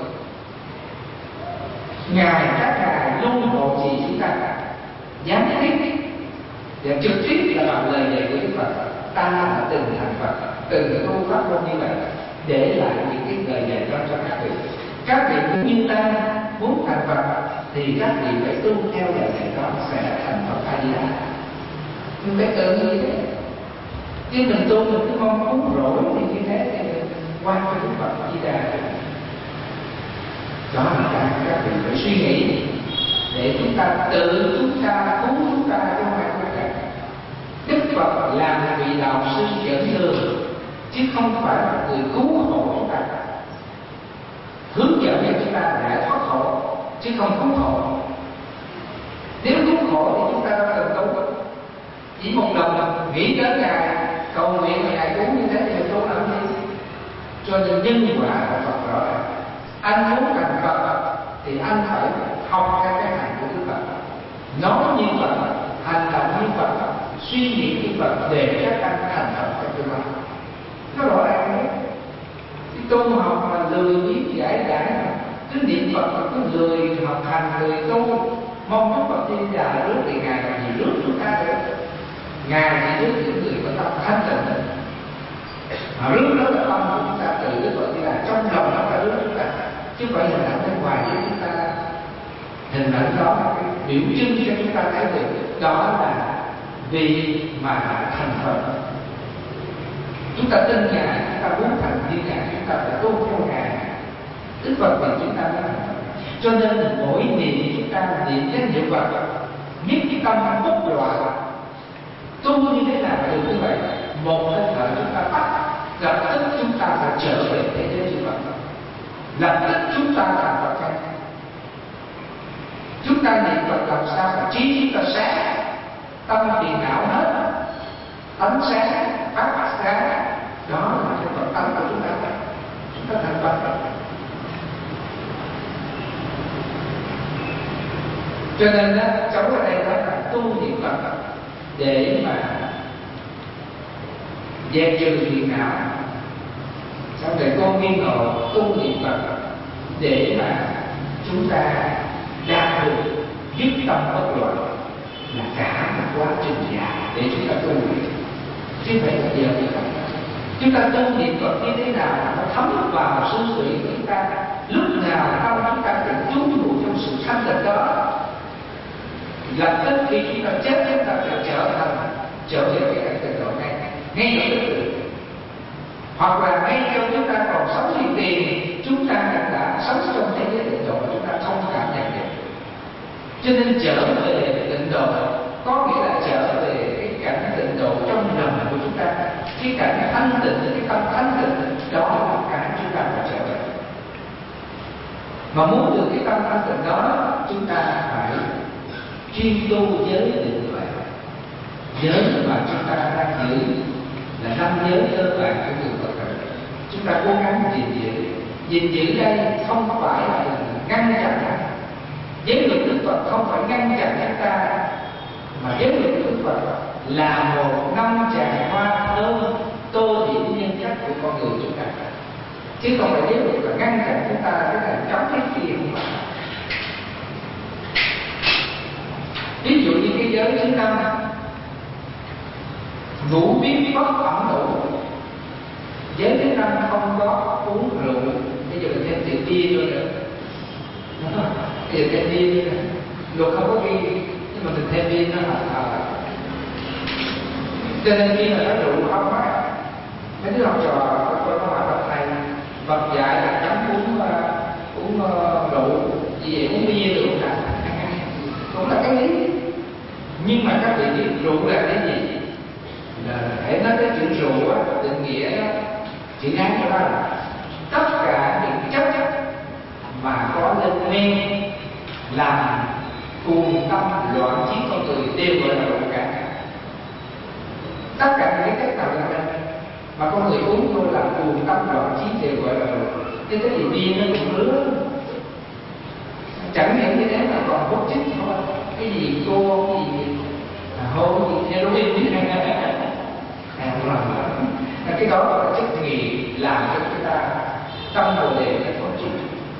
S4: Ngài các ngài luôn hộ trì chúng ta, gián tiếp và trực tiếp là bằng lời dạy của Đức Phật. Ta là từng thành Phật, từng tu pháp môn như vậy, để lại những cái lời dạy đó cho các vị. Các vị cũng như ta muốn thành Phật thì các vị phải tu theo lời dạy đó sẽ thành Phật A Di Đà. Mình phải tự như thế. Chứ mình tu mình cứ mong muốn rỗi thì như thế thì mình quan cho Đức Phật A Di Đà. Đó là các các vị phải suy nghĩ để chúng ta tự chúng ta cứu chúng ta trong mọi hoàn cảnh. Đức Phật là một vị đạo sư dẫn đường chứ không phải là người cứu hộ chúng ta, hướng dẫn cho chúng ta để thoát khổ chứ không cứu khổ. Nếu cứu khổ thì chúng ta đâu cần tu, chỉ một lần nghĩ đến Ngài cầu nguyện Ngài cứu như thế thì tu làm gì? Cho nên nhân quả là Phật rõ ràng. Anh muốn thành Phật thì anh phải học theo cái hành của Đức Phật, nói như Phật, hành động như Phật, suy nghĩ như Phật để các anh thành Phật trong tương lai. Nó rõ ràng đấy. Cái tu học mà lười biết giải giải cứ niệm Phật mà cứ lười học hành, lười tu, mong Đức Phật Di Đà rước thì Ngài làm gì rước chúng ta được? Ngài chỉ rước những người có tâm thanh tịnh. Mà rước đó là tâm của chúng ta, tự Đức Phật Di Đà trong lòng nó phải rước chúng ta, chứ phải hình ảnh bên ngoài với chúng ta. Hình ảnh đó là cái biểu trưng cho chúng ta thấy được đó là vì mà thành Phật. Chúng ta tin Ngài, chúng ta muốn thành như Ngài, chúng ta phải tu theo Ngài. Đức Phật là chúng ta mới thành Phật. Cho nên mỗi niệm chúng ta niệm danh hiệu Phật, nhất cái tâm bất loạn. Tu như thế nào được như vậy? Một hơi thở chúng ta tắt, lập tức chúng ta phải trở về thế giới chư Phật. Lập tức chúng ta thành Phật cảnh. Chúng ta niệm Phật làm sao mà trí chúng ta sáng, tâm phiền não hết, tánh sáng, phát sáng. Đó là cái Phật tánh của chúng ta. Chúng ta thành Phật. Cho nên đó, cháu ở đây nói là tu niệm Phật để mà dẹp trừ phiền não. Xong rồi con nghi ngộ tu niệm Phật để mà chúng ta đạt được dứt tâm bất loạn, là cả một quá trình dài để chúng ta tu luyện, chứ phải là giờ như vậy. Chúng ta tu niệm Phật như thế nào nó thấm vào xương tủy của chúng ta, lúc nào tâm chúng ta được trú ngụ trong sự thanh tịnh đó, lập tức khi chúng ta chết chúng ta sẽ trở thành trở về cái cảnh tịnh độ ngay ngay lập tức được. Hoặc là ngay trong chúng ta còn sống thì tiền chúng ta đã sống trong thế giới tịnh độ mà chúng ta không cảm nhận được. Cho nên trở về tịnh độ có nghĩa là trở về cái cảnh tịnh độ trong lòng của chúng ta, cái cảnh thanh tịnh, cái tâm thanh tịnh, đó là cái chúng ta phải trở về. Mà muốn được cái tâm thanh tịnh đó, chúng ta phải chuyên tu giới định tuệ. Giới mà chúng ta đang giữ là năm giới cơ bản của người Phật tử. Chúng ta cố gắng gìn giữ. Gìn giữ đây không phải là ngăn chặn. Giới luật Đức Phật không phải ngăn chặn chúng ta, mà giới luật Đức Phật là một năm tràng hoa thơm tô điểm nhân cách của con người chúng ta, chứ không phải giới luật là ngăn chặn chúng ta cái này cấm cái kia không phải. Ví dụ như cái giới thứ năm, ngủ biết bất ẩm đủ. Giới thứ năm không có uống rượu, bây giờ thêm rượu bia nữa nữa. Bây giờ thêm bia nữa, luật không có ghi nhưng mà mình thêm bia nó là thờ. Cho nên khi mà có rượu không á, mấy đứa học trò có có hỏi bậc thầy, bậc dạy là cấm uống uh, uống uh, rượu, vì vậy uống bia rượu là cũng là cái lý. Nhưng mà các vị biết rượu là cái gì? Là hãy nói cái chữ rượu á, định nghĩa chữ Hán cho đó là tất cả những chất mà có lên men làm cuồng tâm loạn chiến con người đều gọi là rượu cả. Tất cả những cái chất nào lên men mà con người uống thôi làm cuồng tâm loạn chiến đều gọi là rượu. Chứ cái gì bia nó cũng rứa. Chẳng những như thế mà còn hút chích thôi, cái gì cô, cái gì hôn, cái gì heroin à, làm cái đó là chất nghiện làm cho chúng ta tâm bồ đề là khó chịu.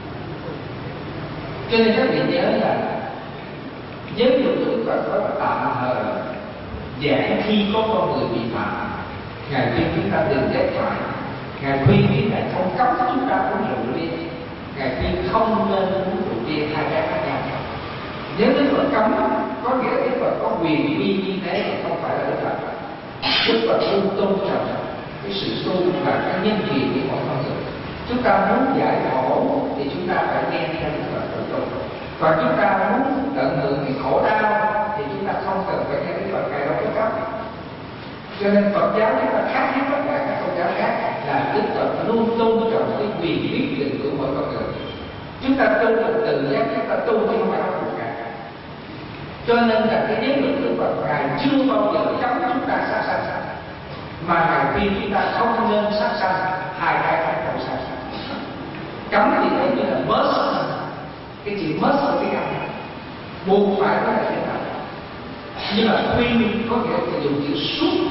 S4: Cho nên các vị nhớ là giới luật của Đức Phật có tạm thời giảng khi có con người bị phạm, Ngài khuyên chúng ta đừng ghét phải, Ngài khuyên chúng ta không cấm chúng ta uống rượu bia, Ngài khuyên không nên uống rượu bia, hai cái khác nhau. Nếu Đức Phật cấm có nghĩa là Đức Phật có quyền uy như thế mà không phải là Đức Phật. Đức Phật luôn tôn trọng cái sự tu và cái nhân quyền của mọi con người. Chúng ta muốn giải khổ thì chúng ta phải nghe theo Đức Phật tự tu. Và chúng ta muốn tận hưởng cái khổ đau thì chúng ta không cần phải nghe Đức Phật cái đó cái cấp. Cho nên Phật giáo chúng ta khác với tất cả các tôn giáo khác là Đức Phật luôn tôn trọng cái quyền quyết định của mọi con người. Chúng ta tu là tự giác, chúng ta tu chứ không phải là phụ cả. Cho nên là cái giới luật Đức Phật Ngài chưa bao giờ cấm chúng ta sát sanh, mà Ngài khuyên chúng ta không nên sát sanh, hai cái khác nhau sát sanh. Cấm thì giống như là must, cái chữ must ở tiếng Anh buộc phải có là thế nào. Nhưng mà khuyên có nghĩa là dùng chữ should,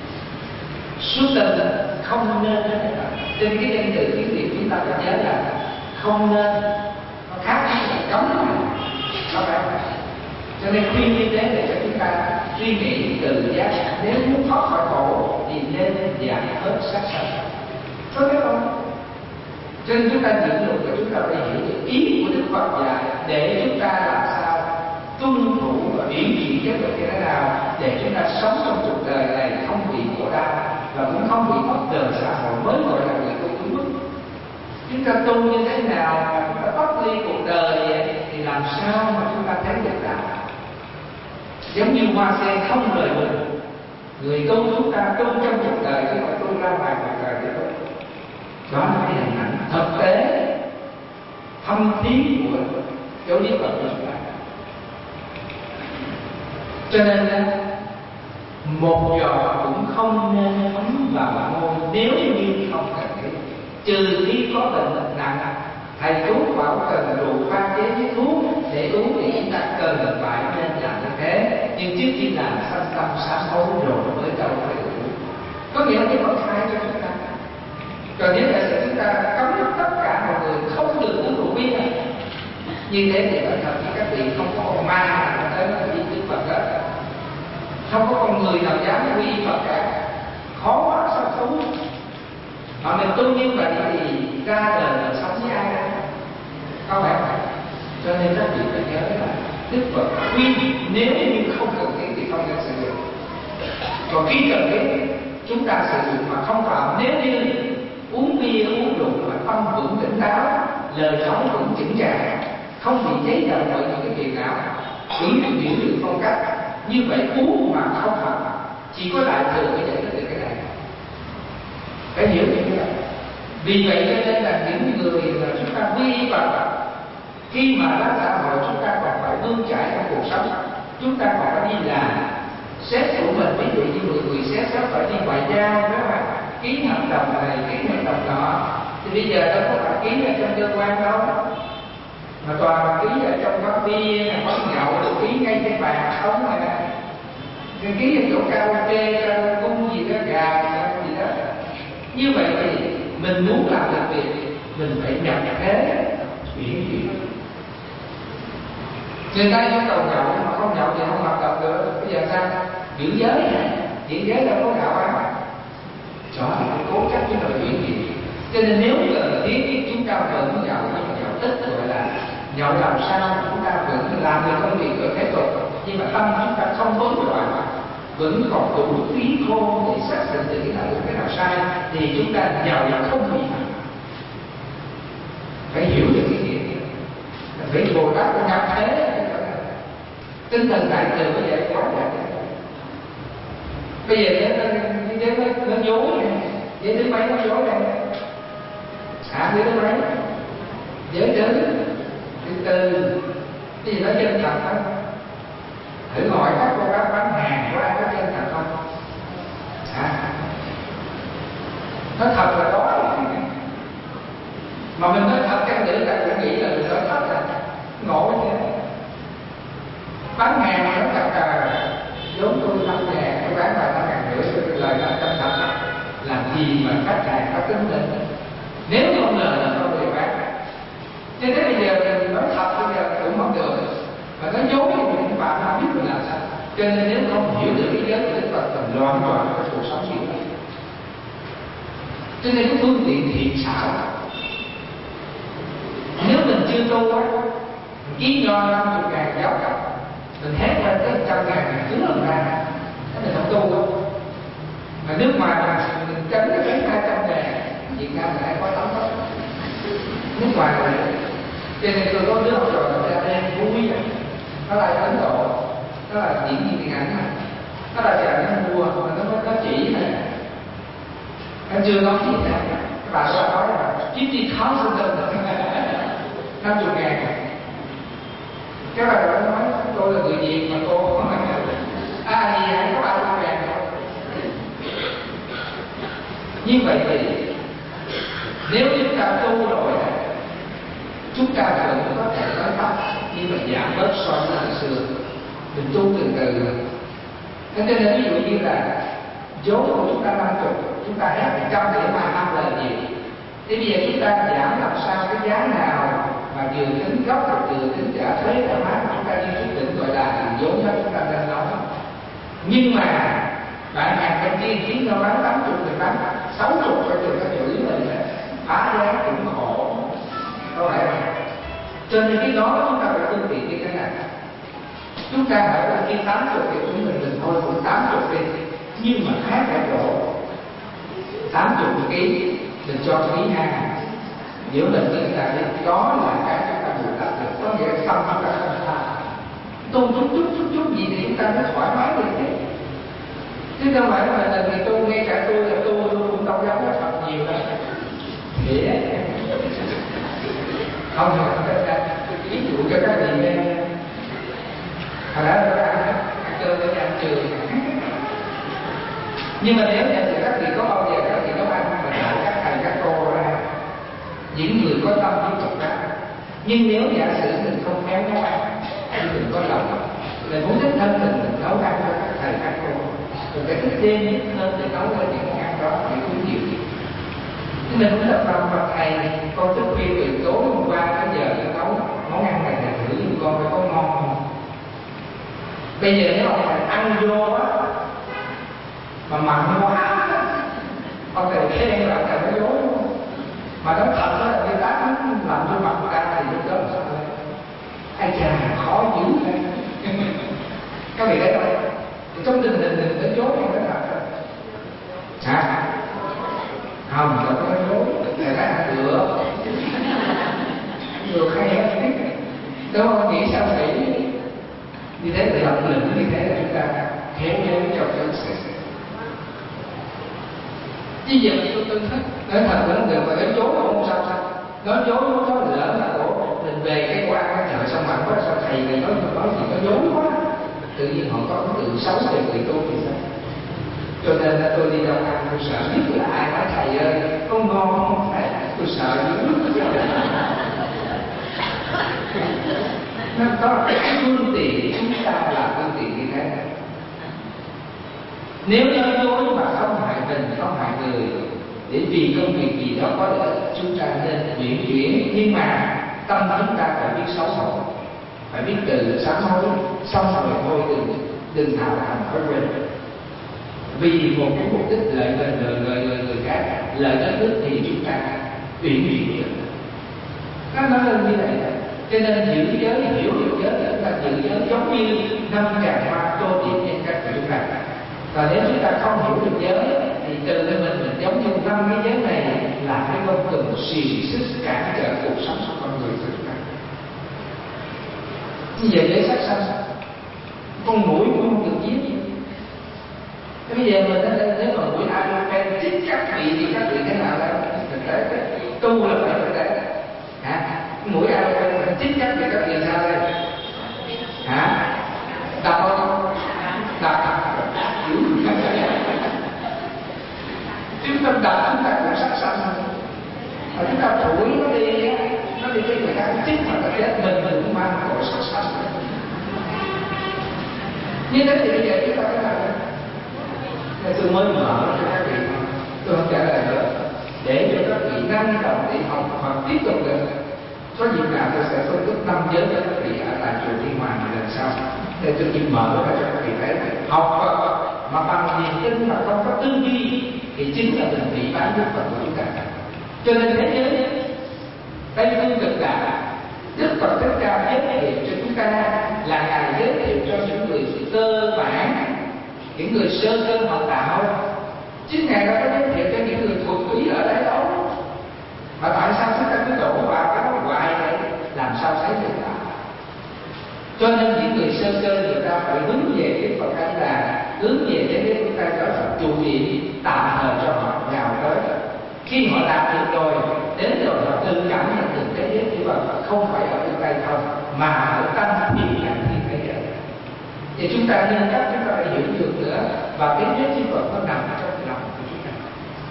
S4: should là không nên thế nào. Trên cái danh từ tiếng Việt chúng ta phải nhớ là không nên, nó khác với là cấm nó phải. Cho nên khuyên như thế để cho chúng ta suy nghĩ tự giác, nếu muốn thoát khỏi khổ thì nên giảm bớt sát sanh. Có biết không? Cho nên chúng ta giữ được và chúng ta phải hiểu được ý của Đức Phật dạy để chúng ta làm sao tuân thủ và biểu hiện chất được như thế nào để chúng ta sống trong cuộc đời này không bị khổ đau và cũng không bị mất đời xã hội, mới gọi là người tu đúng mức. Chúng ta tu như thế nào mà chúng ta bất ly cuộc đời thì làm sao mà chúng ta thấy được đạo? Giống như hoa sen không rời mình, người tu chúng ta tu trong cuộc đời chứ không tu ra ngoài cuộc đời nữa. Đó là cái hình ảnh thực tế thâm thía của giáo lý Phật của chúng ta. Cho nên một giọt cũng không nên thấm vào môi nếu như không cần thiết, trừ khi có bệnh nặng thầy thuốc bảo cần rượu pha chế với thuốc để uống thì chúng ta cần phải nên làm như thế. Nhưng trước khi làm sanh tâm sám hối rồi mới đâu phải uống. Có nghĩa là cái Phật khai cho chúng ta. Còn nếu là chúng ta cấm tất cả mọi người không được uống rượu bia, như thế thì nói thật với các vị không có con ma nào tới nói đi Đức Phật đó, không có con người nào dám quy y Phật cả, khó quá sao tu. Mà mình tu như vậy thì ra đời mình sống với ai đây? Có phải không? Cho nên các vị phải nhớ là Đức Phật khuyên nếu như không cần thiết thì không nên sử dụng. Còn khi cần thiết chúng ta sử dụng mà không phạm. Nếu như uống bia uống rượu mà tâm vững tỉnh táo, lời nói vẫn chững chạc, không bị cháy dầu bởi những cái phiền não, cứ giữ được phong cách như vậy, uống mà không phạm, chỉ có đại thừa mới giải thích được cái này. Phải hiểu như thế này. Vì vậy cho nên là những người mà chúng ta quy vào khi mà ra xã hội chúng ta còn phải bươn trải trong cuộc sống, chúng ta còn phải đi làm. Sếp của mình ví dụ như người người sếp sếp phải đi ngoại giao đó mà ký hợp đồng này ký hợp đồng nọ, thì bây giờ đâu có phải ký ở trong cơ quan đâu, mà toàn là ký ở trong quán bia, quán nhậu, được ký ngay trên bàn sống này nè, thì ký ở chỗ karaoke, cung gì đó, gà gì đó. Như vậy thì mình muốn làm được việc mình phải nhập thế chuyển chuyển. Người ta yêu cầu nhậu mà không nhậu thì không hoạt động được. Bây giờ sao? Giữ giới này, giữ giới đâu có đạo ăn. Đó thì phải cố chấp với nội chuyển gì. Cho nên nếu cần thiết thì chúng ta vẫn nhậu, nhưng mà nhậu tích gọi là nhậu làm sao chúng ta vẫn làm được công việc ở thế tục, nhưng mà tâm chúng ta không vấn loạn, vẫn còn đủ trí khôn để xác định được cái nào đúng cái nào sai, thì chúng ta nhậu là không bị hại. Phải hiểu được cái gì. Phải Bồ Tát của nhập thế, tinh thần đại từ bây giờ có được. Bây giờ nó giới nó, nó dối này, giới thứ mấy nó dối đây, à giới thứ mấy, giới thứ thứ tư, cái gì đó chân thật đó. Thử hỏi các cô bác bán hàng có ai có chân thật không? À, nó thật là đó. Mà mình nói thật cái nữa ta cũng nghĩ là mình nói thật là ngộ như thế. Bán hàng mà nó thật là giống tôi năm ngàn, tôi bán vài năm ngàn rưỡi, tôi lời là chân thật. Làm gì mà khách hàng có tính định? Nếu không lời là không được bán. Cho nên bây giờ mình nói thật bây giờ cũng không được. Mà nói dối thì mình bạn không biết mình làm sao. Cho nên nếu không hiểu được cái giới thì Đức Phật cần loạn loạn cái cuộc sống như vậy. Cho nên cái phương tiện thiện xảo, nếu mình chưa tu á, mình ký nho năm mươi ngàn giáo cặp, mình hét ra tới trăm ngàn mình cứ làm ra, cái mình không tu á. Mà nước ngoài mà mình tránh cái đến hai trăm ngàn, Việt Nam là ai có tấm đó. Nước ngoài là cho nên tôi có đứa học trò là ra đây vui á, nó là Ấn Độ, nó là diễn viên điện ảnh này, nó là chàng nó mua, mà nó nó chỉ này, nó chưa nói gì cả. Bà đó nói là fifty thousand dollars, năm mươi ngàn. Cái bà đó nói tôi là người Việt mà cô à gì hãy có ba mươi ngàn thôi. Như vậy thì nếu chúng ta tu rồi chúng ta vẫn có thể nói tắt, nhưng mà giảm bớt so với hồi xưa. Mình tu từ từ. Thế cho nên ví dụ như là vốn của chúng ta năm mươi, chúng ta hết một trăm để mà năm là nhiều. Thế bây giờ chúng ta giảm làm sao cái giá nào mà vừa tính gốc và vừa tính trả thuế trả mát, chúng ta đi quyết định gọi là vốn đó chúng ta nên nói. Nhưng mà bạn hàng bên kia kiếm nó bán tám mươi thì bán sáu mươi cho trường nó chửi mình phá giá cũng khổ. Có phải không? Cho nên cái đó chúng ta phải tương tiện như thế này. Chúng ta hỏi là khi tám mươi thì chúng mình mình thôi cũng tám mươi đi, nhưng mà khác ở chỗ tám mươi ký mình cho ký hai ngàn. Nếu mình nghĩ là đó là cái chúng ta bù đắp được, có nghĩa là tâm chúng ta không tha. Tu chút chút chút chút gì thì chúng ta mới thoải mái được thế. Chứ không phải là lần này tu ngay cả tôi là tu tôi cũng đâu dám nói Phật nhiều đâu. Nghĩa không phải không phải ví dụ cho các vị nghe. Hồi đó tôi ăn ăn cơm ở nhà trường. Nhưng mà nếu như các vị có bao giờ các vị nấu ăn mà đợi các thầy các cô ra, những người có tâm tiếp tục ra. Nhưng nếu giả sử mình không khéo nấu ăn, thì mình có lòng, mình muốn thích thân mình, mình nấu ăn cho các thầy các cô, mình phải thích thêm nhất hơn để nấu lên những món ăn đó để cũng nhiều. Chứ mình cũng thật lòng mà thầy con thức khuya từ tối hôm qua tới giờ nó nấu món ăn này là thử giùm con phải có ngon không. Bây giờ nếu ông thầy ăn vô á mà mặn quá, ông thầy khen là thầy nói dối, mà nó thật đó là cái đá làm cho mặt ra thì lúc đó khó dữ lên. Các vị thấy không? Trong tình hình mình nói dối không phải thật đâu. Hả? Không, không có nói dối. Thầy nói là được. Được hay hết. Đúng không? Nghĩ sao phải như thế là lập luận như thế là chúng ta khéo léo trong cái sự. Chứ giờ mình tôi tin hết. Nói thật là được mà nói dối không sao sao. Nói dối nó có lỡ là của mình về cái qua cái chợ xong bạn quá sao thầy này nói nói gì nó dối quá. Tự nhiên họ có cái tự xấu về người tôi thì sao? Cho nên là tôi đi đâu ăn tôi sợ nhất là ai nói thầy ơi không ngon không phải tôi sợ dữ. Nó có cái phương tiện chúng ta là phương tiện như thế này. Nếu nói dối mà không hại mình không hại người để vì công việc gì đó có lợi chúng ta nên chuyển chuyển, nhưng mà tâm chúng ta phải biết xấu hổ, phải biết tự sám hối, xong rồi thôi đừng đừng nào thành thói quen. Vì một cái mục đích lợi lợi lợi lợi lợi người khác, lợi đất nước thì chúng ta chuyển chuyển được. Nó nói lên như vậy. Cho nên giữ giới, hiểu được giới là chúng ta giữ giới giống như năm tràng hoa tô điểm trên các chữ này. Và nếu chúng ta không hiểu được giới thì từ cái mình mình giống như năm cái giới này là cái con đường xì xích cản trở cuộc sống của con người của chúng ta. Như vậy giới sắc sanh, con mũi cũng không được giết. Bây giờ mình nói nếu mà mũi ai quen chích các vị thì các vị thế nào đây? Thực tế tu là phải thực tế. Hả? Mũi ai quen chích các vị các vị sao đây? Hả? Đập không? Đập chúng ta đập chúng ta cũng sắc sanh mà chúng ta thổi nó đi nó đi cái người ta chích mà ta chết mình mình cũng mang tội sắc sanh. Như thế thì bây giờ chúng ta phải làm thế. Tôi mới mở cho các vị, tôi không trả lời nữa để cho các vị năng động để học hoặc tiếp tục được. Có dịp nào tôi sẽ phân tích năm giới cho các vị ở tại chùa Thiên Hoàng này lần sau để tôi chỉ mở ra cho các vị thấy học mà bằng niềm tin mà không có tư duy thì chính là mình bị bán Đức Phật của chúng ta. Cho nên thế giới Tây Phương Cực Lạc, Đức Phật Thích Ca giới thiệu cho chúng ta là Ngài giới thiệu cho những người cơ bản, những người sơ cơ họ tạo, chứ Ngài đâu có giới thiệu cho những người thuần túy ở đấy đâu. Mà tại sao chúng ta cứ đổ vào cái đó hoài vậy? Làm sao thấy được đó? Cho nên những người sơ cơ người ta phải hướng về cái Phật A Di Đà, hướng về cái cái chúng ta trở thành trụ niệm tạm thời cho họ vào tới. Khi họ đạt được rồi, đến rồi họ tự cảm nhận được cái giới của Phật không phải ở bên tay không, mà ở tâm thiện nhận như thế vậy. Thì chúng ta nên cách chúng ta phải hiểu được nữa, và cái giới của Phật nó nằm trong lòng của chúng ta.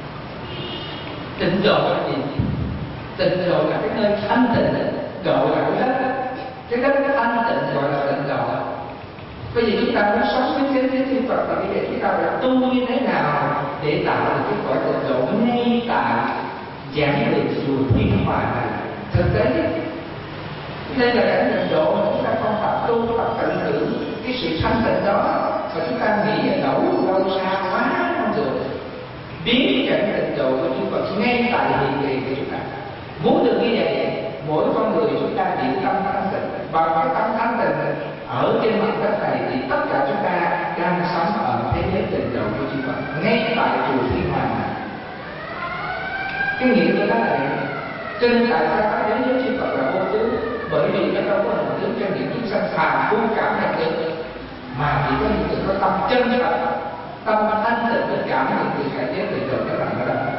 S4: Tịnh độ là gì? Tịnh độ là cái nơi thanh tịnh, độ là cái đất. Cái đất thanh tịnh gọi là tịnh độ. Bây giờ chúng ta muốn sống với thế giới thiên Phật, và bây giờ chúng ta phải tu như thế nào để tạo được cái cõi tịnh độ ngay tại giảng đường chùa Thiên Hòa này. Thực tế đây là cái tịnh độ mà chúng ta không tập tu, tập tận hưởng cái sự thanh tịnh đó, và chúng ta nghĩ là đâu đâu xa quá không được. Biến cảnh tịnh độ của chúng Phật ngay tại hiện kỳ của chúng ta. Muốn được như vậy, mỗi con người chúng ta niệm tâm thanh tịnh, và cái tâm thanh tịnh ở trên mặt đất này thì tất cả chúng ta đang sống ở thế giới tịnh độ của chúng Phật ngay tại chùa Thiên Hoàng này. Cái nghĩa của nó là vậy. Cho nên tại sao cái thế giới chư Phật là vô tướng? Bởi vì nó đâu có hình tướng cho những chúng sanh phàm phu cảm nhận được, mà chỉ có những người có tâm chân Phật, tâm thanh tịnh để cảm nhận được cái giới tịnh độ nó nằm ở đâu.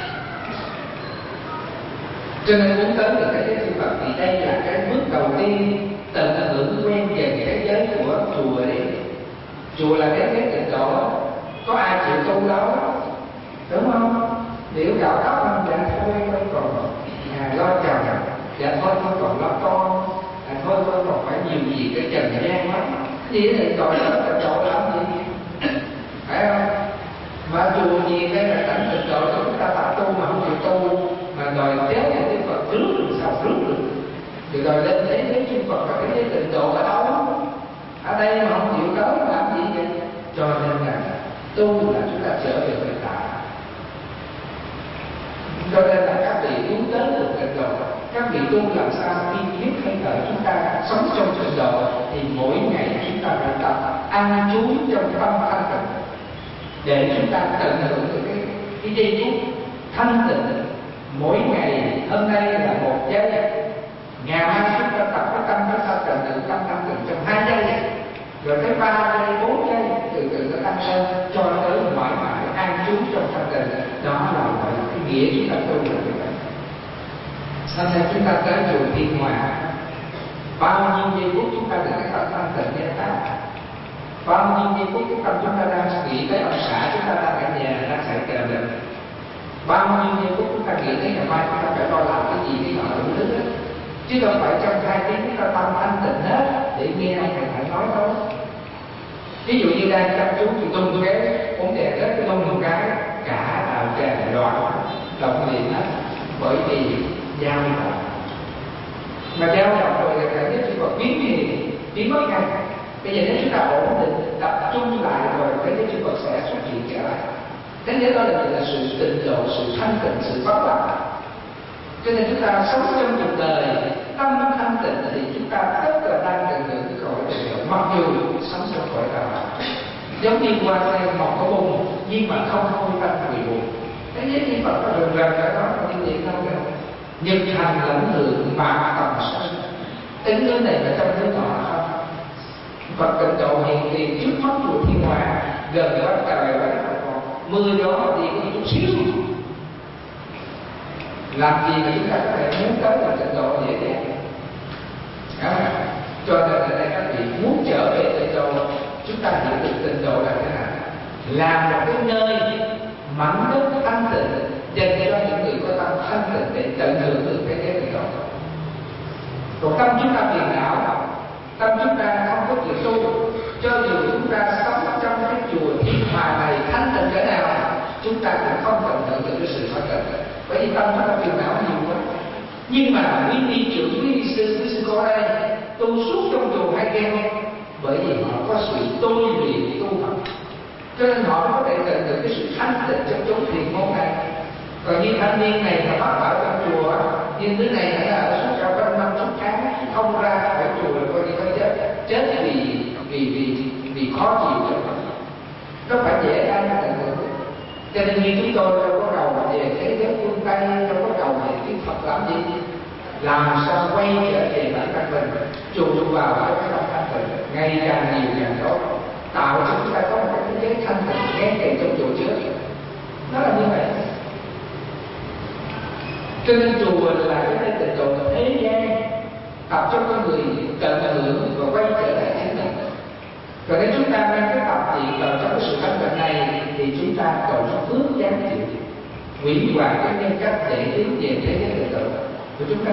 S4: Cho nên muốn tới được cái giới chư Phật thì đây là cái bước đầu tiên, tận hưởng quen dần thế giới của chùa đi. Chùa là cái giới tịnh độ, có ai chịu tu đâu, đúng không? Nếu gạo tóc không dạ thôi không còn nhà lo chồng, dạ thôi không còn lo con, dạ thôi thôi còn phải nhiều gì cái trần gian quá, gì thì gọi là tịnh độ làm gì, phải không? Mà chùa gì đây là tận tịnh độ cho chúng ta tập tu mà không chịu tu, mà đòi kéo những cái Phật rước được sao rước được, thì đòi lên thế giới chư Phật và cái giới tịnh độ ở đâu? Ở đây mà không chịu tới làm gì vậy? Cho nên là tu là chúng ta trở về thực tại. Cho nên là các vị muốn tới được tịnh độ Các vị tu làm sao khi biết hơi thở chúng ta sống trong trình độ thì mỗi ngày chúng ta phải tập an trú trong tâm thanh tịnh để chúng ta tận hưởng được cái cái giây phút thanh tịnh. Mỗi ngày hôm nay là một giây, ngày mai chúng ta tập cái tâm chúng ta tận hưởng tâm thanh tịnh trong hai giây, rồi tới ba giây, bốn giây, từ từ nó tăng lên cho tới mãi mãi an trú trong thanh tịnh. Đó là gọi là cái nghĩa chúng ta tu là như vậy. Hôm nay chúng ta tới chùa Thiên Hòa, bao nhiêu giây phút chúng ta được cái tâm thanh tịnh như thế, bao nhiêu giây phút cái tâm chúng ta đang nghĩ tới ông xã chúng ta đang ở nhà đang xảy ra bệnh, bao nhiêu giây phút chúng ta nghĩ tới ngày mai chúng ta phải lo làm cái gì cái nọ đủ thứ, chứ không phải trong hai tiếng chúng ta tâm thanh tịnh hết để nghe ai thầy nói thôi. Ví dụ như đang chăm chú thì tung cái vấn đề rất cái tung một cái cả đạo tràng loạn động niệm hết, bởi vì dao động. Mà dao động rồi là cả nhất chỉ còn biến thì biến mất ngay. Bây giờ nếu chúng ta ổn định tập trung lại rồi cái giới chỉ còn sẽ xuất hiện trở lại. Thế nếu đó là, là sự tịnh độ, sự thanh tịnh, sự vắng lặng. Cho nên chúng ta sống trong cuộc đời tâm thanh tịnh thì chúng ta tất cả đang tận hưởng cái cõi tịnh độ, mặc dù sống trong cõi tà ma. Giống như qua đây mọc có bùn nhưng mà không hôi tanh bị bùn. Thế giới như Phật có rừng rần ở đó như vậy không đâu. Nhật hành lãnh hưởng mà tầm sanh. Tính nơi này là trong thứ nọ không. Phật tịnh độ hiện tiền trước mắt của Thiên Hòa, gần đó trời và đất còn mưa gió thì có chút xíu. Làm gì mà chúng ta có thể muốn tới là tịnh độ dễ dàng. Cho nên ở đây các vị muốn trở về tịnh độ, chúng ta hiểu được tịnh độ là thế nào? Là một cái nơi mảnh đất thanh tịnh dành cho những người có tâm thanh tịnh để tận hưởng được cái thế tịnh độ. Còn tâm chúng ta phiền não, tâm chúng ta không có chịu tu, cho dù chúng ta sống trong cái chùa Thiên Hòa này thanh tịnh cỡ nào, chúng ta cũng không tận hưởng được cái sự thanh tịnh. Bởi vì tâm chúng ta phiền não nhiều quá. Nhưng mà quý ni trưởng, quý ni sư, quý sư có đây tu suốt trong chùa hai keo, bởi vì họ có sự tu luyện tu học, cho nên họ có thể tận được cái sự thanh tịnh trong chốn thiền môn này. Còn như thanh niên này mà bắt ở trong chùa, nhưng thứ này phải là ở suốt trong trong năm sáu tháng không ra khỏi chùa là coi như có chết, chết vì vì vì vì khó chịu trong tâm, nó phải dễ ai tận hưởng. Cho nên như chúng tôi đâu có cầu về thế giới phương Tây, đâu có cầu về cái Phật làm gì, làm sao quay trở về bản thân mình, trùng vào cái tâm thanh tịnh ngày càng nhiều càng tốt, tạo cho chúng ta có một cái thế giới thanh tịnh ngay kể trong chùa trước. Nó là như vậy. Cho nên chùa là cái nơi tịnh độ thế gian, tập cho con người tận hưởng và quay trở lại chính mình. Còn nếu chúng ta mang cái tập diện vào trong cái sự thanh tịnh này thì chúng ta cầu phước giáng chịu hủy hoại cái nhân cách để tiến về thế giới tịnh độ của chúng ta.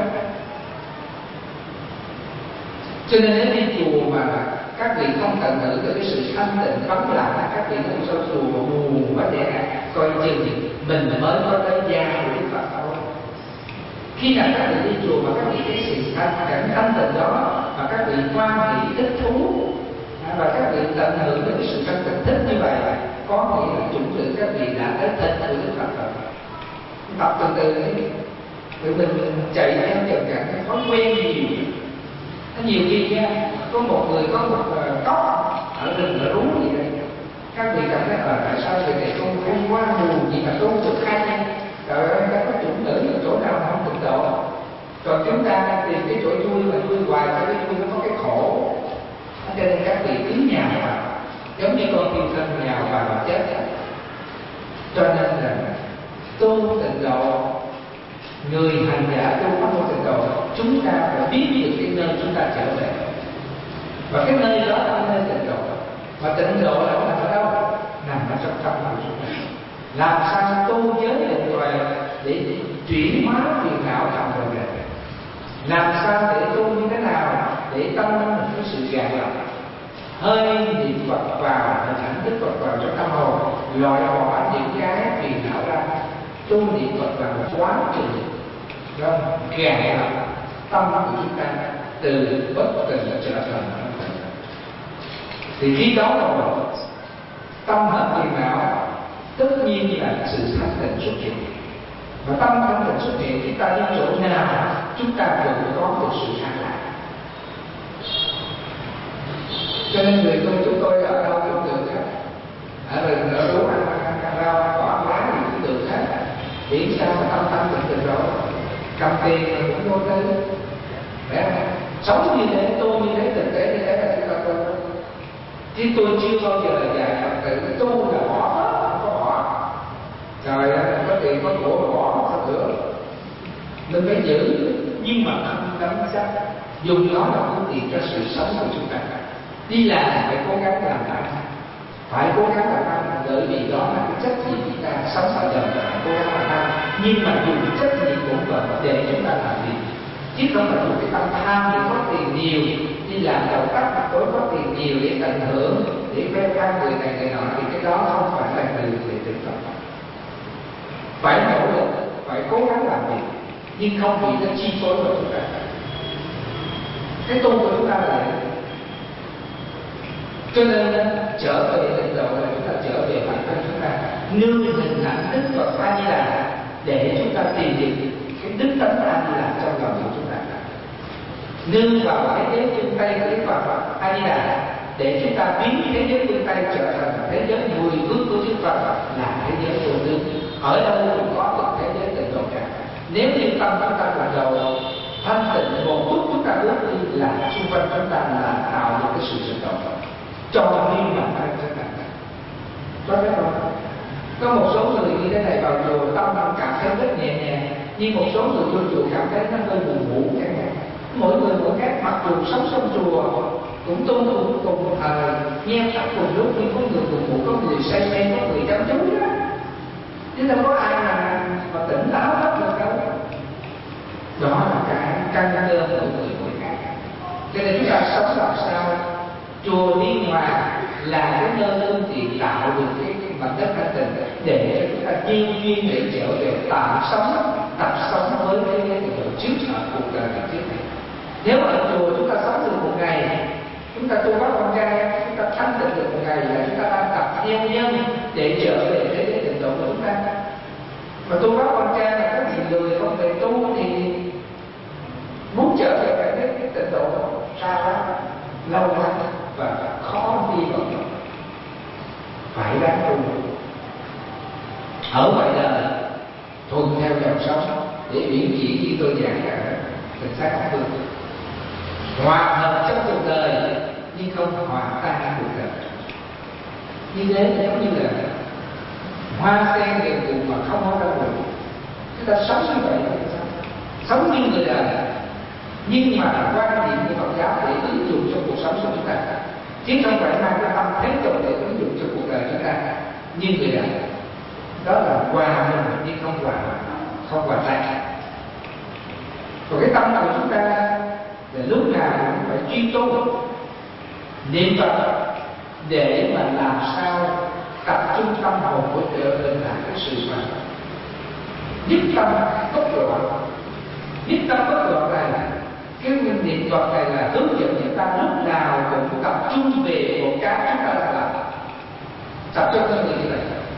S4: Cho nên nếu đi chùa mà các vị không tận hưởng được cái sự thanh tịnh vắng lặng, các vị không sao chùa buồn quá vậy, coi chừng mình mới có tới gia của Đức Phật thôi. Khi nào các vị đi chùa mà các vị thấy sự thanh cảnh thanh tịnh đó mà các vị hoan hỷ thích thú và các vị tận hưởng được cái sự thanh tịnh thích như vậy, có nghĩa là chủng tử các vị đã tới tịnh của Đức Phật rồi. Tập từ từ đi, tự mình chạy theo dần dần cái thói quen nhiều. Nó nhiều khi nha, có một người có một uh, cốc ở rừng ở rú gì đây, các vị cảm thấy là uh, tại sao người này tu hay quá, mù gì mà tu được hay nha. Trời ơi, ta có chủng tử ở chỗ nào không tịnh độ. Còn chúng ta tìm cái chỗ vui mà vui hoài cho cái vui nó có cái khổ. Cho nên các vị cứ nhào vào, giống như con tiên thân nhào vào và chết. Cho nên là tu tịnh độ, người hành giả tu pháp môn tịnh độ, chúng ta phải biết được cái nơi chúng ta trở về. Và cái nơi đó là nơi tịnh độ. Và tịnh độ là nằm ở đâu? Nằm ở trong tâm của chúng ta. Làm sao tu giới định tuệ để chuyển hóa phiền não thành rồi về? Làm sao để tu như thế nào để tâm mình có sự gạt lọc, hơi niệm Phật vào, hình ảnh Đức Phật vào trong tâm hồn, loại bỏ những cái phiền não ra, tu niệm Phật vào quá trình rồi gạt lọc tâm của chúng ta từ bất tình trở thành. Thì khi đó là tâm hết phiền não, tất nhiên là sự thanh tịnh xuất hiện. Và tâm thanh tịnh xuất hiện, chúng ta đi chỗ nào chúng ta vẫn có được sự an lạc. Cho nên người tôi chúng tôi ở đâu cũng được hết, ở rừng ở lúa ăn ăn rau cỏ lá gì cũng được hết, miễn sao mà tâm tâm được được rồi, cầm tiền mà cũng vô tư, phải không? Sống như thế, tu như thế, thực tế như thế là chúng ta tu. Chứ tôi chưa bao giờ dạy Phật tử tu là bỏ hết, không có bỏ. Trời ơi, có tiền có của mà bỏ không có được. Mình phải giữ, nhưng mà không đánh chắc, dùng nó là phương tiện cho sự sống của chúng ta. Đi làm phải cố gắng làm lại, phải cố gắng làm ăn, bởi vì đó là cái trách nhiệm chúng ta sống sao dần phải cố gắng làm ăn, nhưng mà dùng trách nhiệm của mình để chúng ta làm việc, chứ không phải dùng cái tâm tham để có tiền nhiều, đi làm đầu tắt tối có tiền nhiều để tận hưởng, để khoe khoang người này người nọ, thì cái đó không phải là đường để thực tập. Phải nỗ lực, phải cố gắng làm việc, nhưng không bị nó chi phối vào chúng ta. Cái tu của chúng ta là vậy. Cho nên trở về tịnh độ là chúng ta trở về bản thân chúng ta, nương hình ảnh Đức Phật A Di Đà để chúng ta tìm được cái đức tánh A Di Đà trong lòng của chúng ta, nương vào thế giới phương Tây của Đức Phật A Di Đà để chúng ta biến thế giới phương Tây trở thành thế giới mười bước của Đức Phật là thế giới vô tư. Ở đâu cũng có được thế giới tịnh độ cả. Nếu như tâm chúng ta là đầu thanh tịnh, một bước chúng ta bước đi là xung quanh chúng ta là tạo được cái sự sinh động cho riêng bản thân chúng ta. Có thấy không? Có một số người như thế này vào chùa tâm cảm thấy rất nhẹ nhàng, nhưng một số người vô chùa cảm thấy nó hơi buồn ngủ chẳng hạn. Mỗi người mỗi khác, mặc dù sống trong chùa cũng tu cùng cùng một thời, nghe pháp cùng lúc, nhưng có người buồn ngủ, có người say mê, có người chăm chú đó. Chứ đâu có ai mà, mà tỉnh táo hết được đâu. Đó là cái căn cơ của người mỗi khác. Cho nên chúng ta sống làm sao chùa Liên Hòa là cái nơi phương tiện tạo được cái, cái mảnh đất thanh tịnh để cho chúng ta chuyên duyên để trở về tạm sống, tập sống với cái cái trước ở cuộc đời trước này. Nếu ở chùa chúng ta sống được một ngày, chúng ta tu pháp con trai, chúng ta thanh tịnh được một ngày là chúng ta đang tập theo nhân để trở về thế giới tịnh độ của chúng ta. Mà tu pháp con trai là có nhiều người không thể tu thì muốn trở về cái thế giới tịnh độ xa lắm, lâu lắm và khó đi vào đó, phải đáng tu. Ở ngoài đời thuần theo dòng sống để biểu diễn như tôi giảng cả tình xác không được, hòa hợp trong cuộc đời nhưng không hòa tan cuộc đời. Như thế giống như là hoa sen đều cùng mà không có rau rụng. Chúng ta sống như vậy, sống như người đời, nhưng mà quan điểm của Phật giáo để ứng dụng trong cuộc sống của chúng ta, chứ không phải mang cái tâm thế tục để ứng dụng trong cuộc đời chúng ta như người đời. Đó là hòa mình nhưng không hòa không hòa tan. Còn cái tâm của chúng ta là lúc nào cũng phải chuyên tu niệm Phật để mà làm sao tập trung tâm hồn của trở về là cái sự mà nhất tâm bất loạn. Nhất tâm bất loạn này, cái niệm Phật này là hướng dẫn chúng ta lúc nào cũng tập trung về một cái chúng ta đang làm, tập trung hơn như vậy.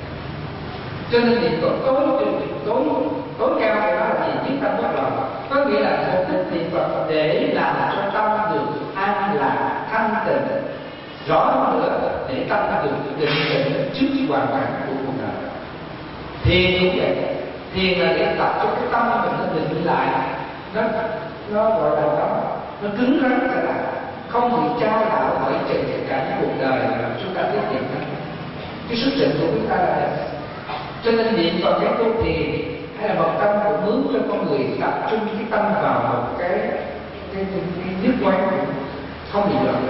S4: Cho nên niệm Phật tối tối tối cao của nó là gì? Nhất tâm bất loạn, có nghĩa là mục đích niệm Phật để làm cho tâm được an lạc, thanh tịnh, rõ hơn nữa để tâm được định tĩnh trước hoàn cảnh của cuộc đời. Thiền cũng vậy, thiền là để tập cho cái tâm mình nó định lại, nó nó gọi là nó nó cứng rắn trở lại, không bị trao đảo bởi trần cảnh cuộc đời mà chúng ta tiết kiệm. Cái sức định của chúng ta là vậy. Cho nên niệm Phật cái tu thiền hay là một tâm cũng hướng cho con người tập trung cái tâm vào một cái cái, cái, cái nhất quán, không bị loạn.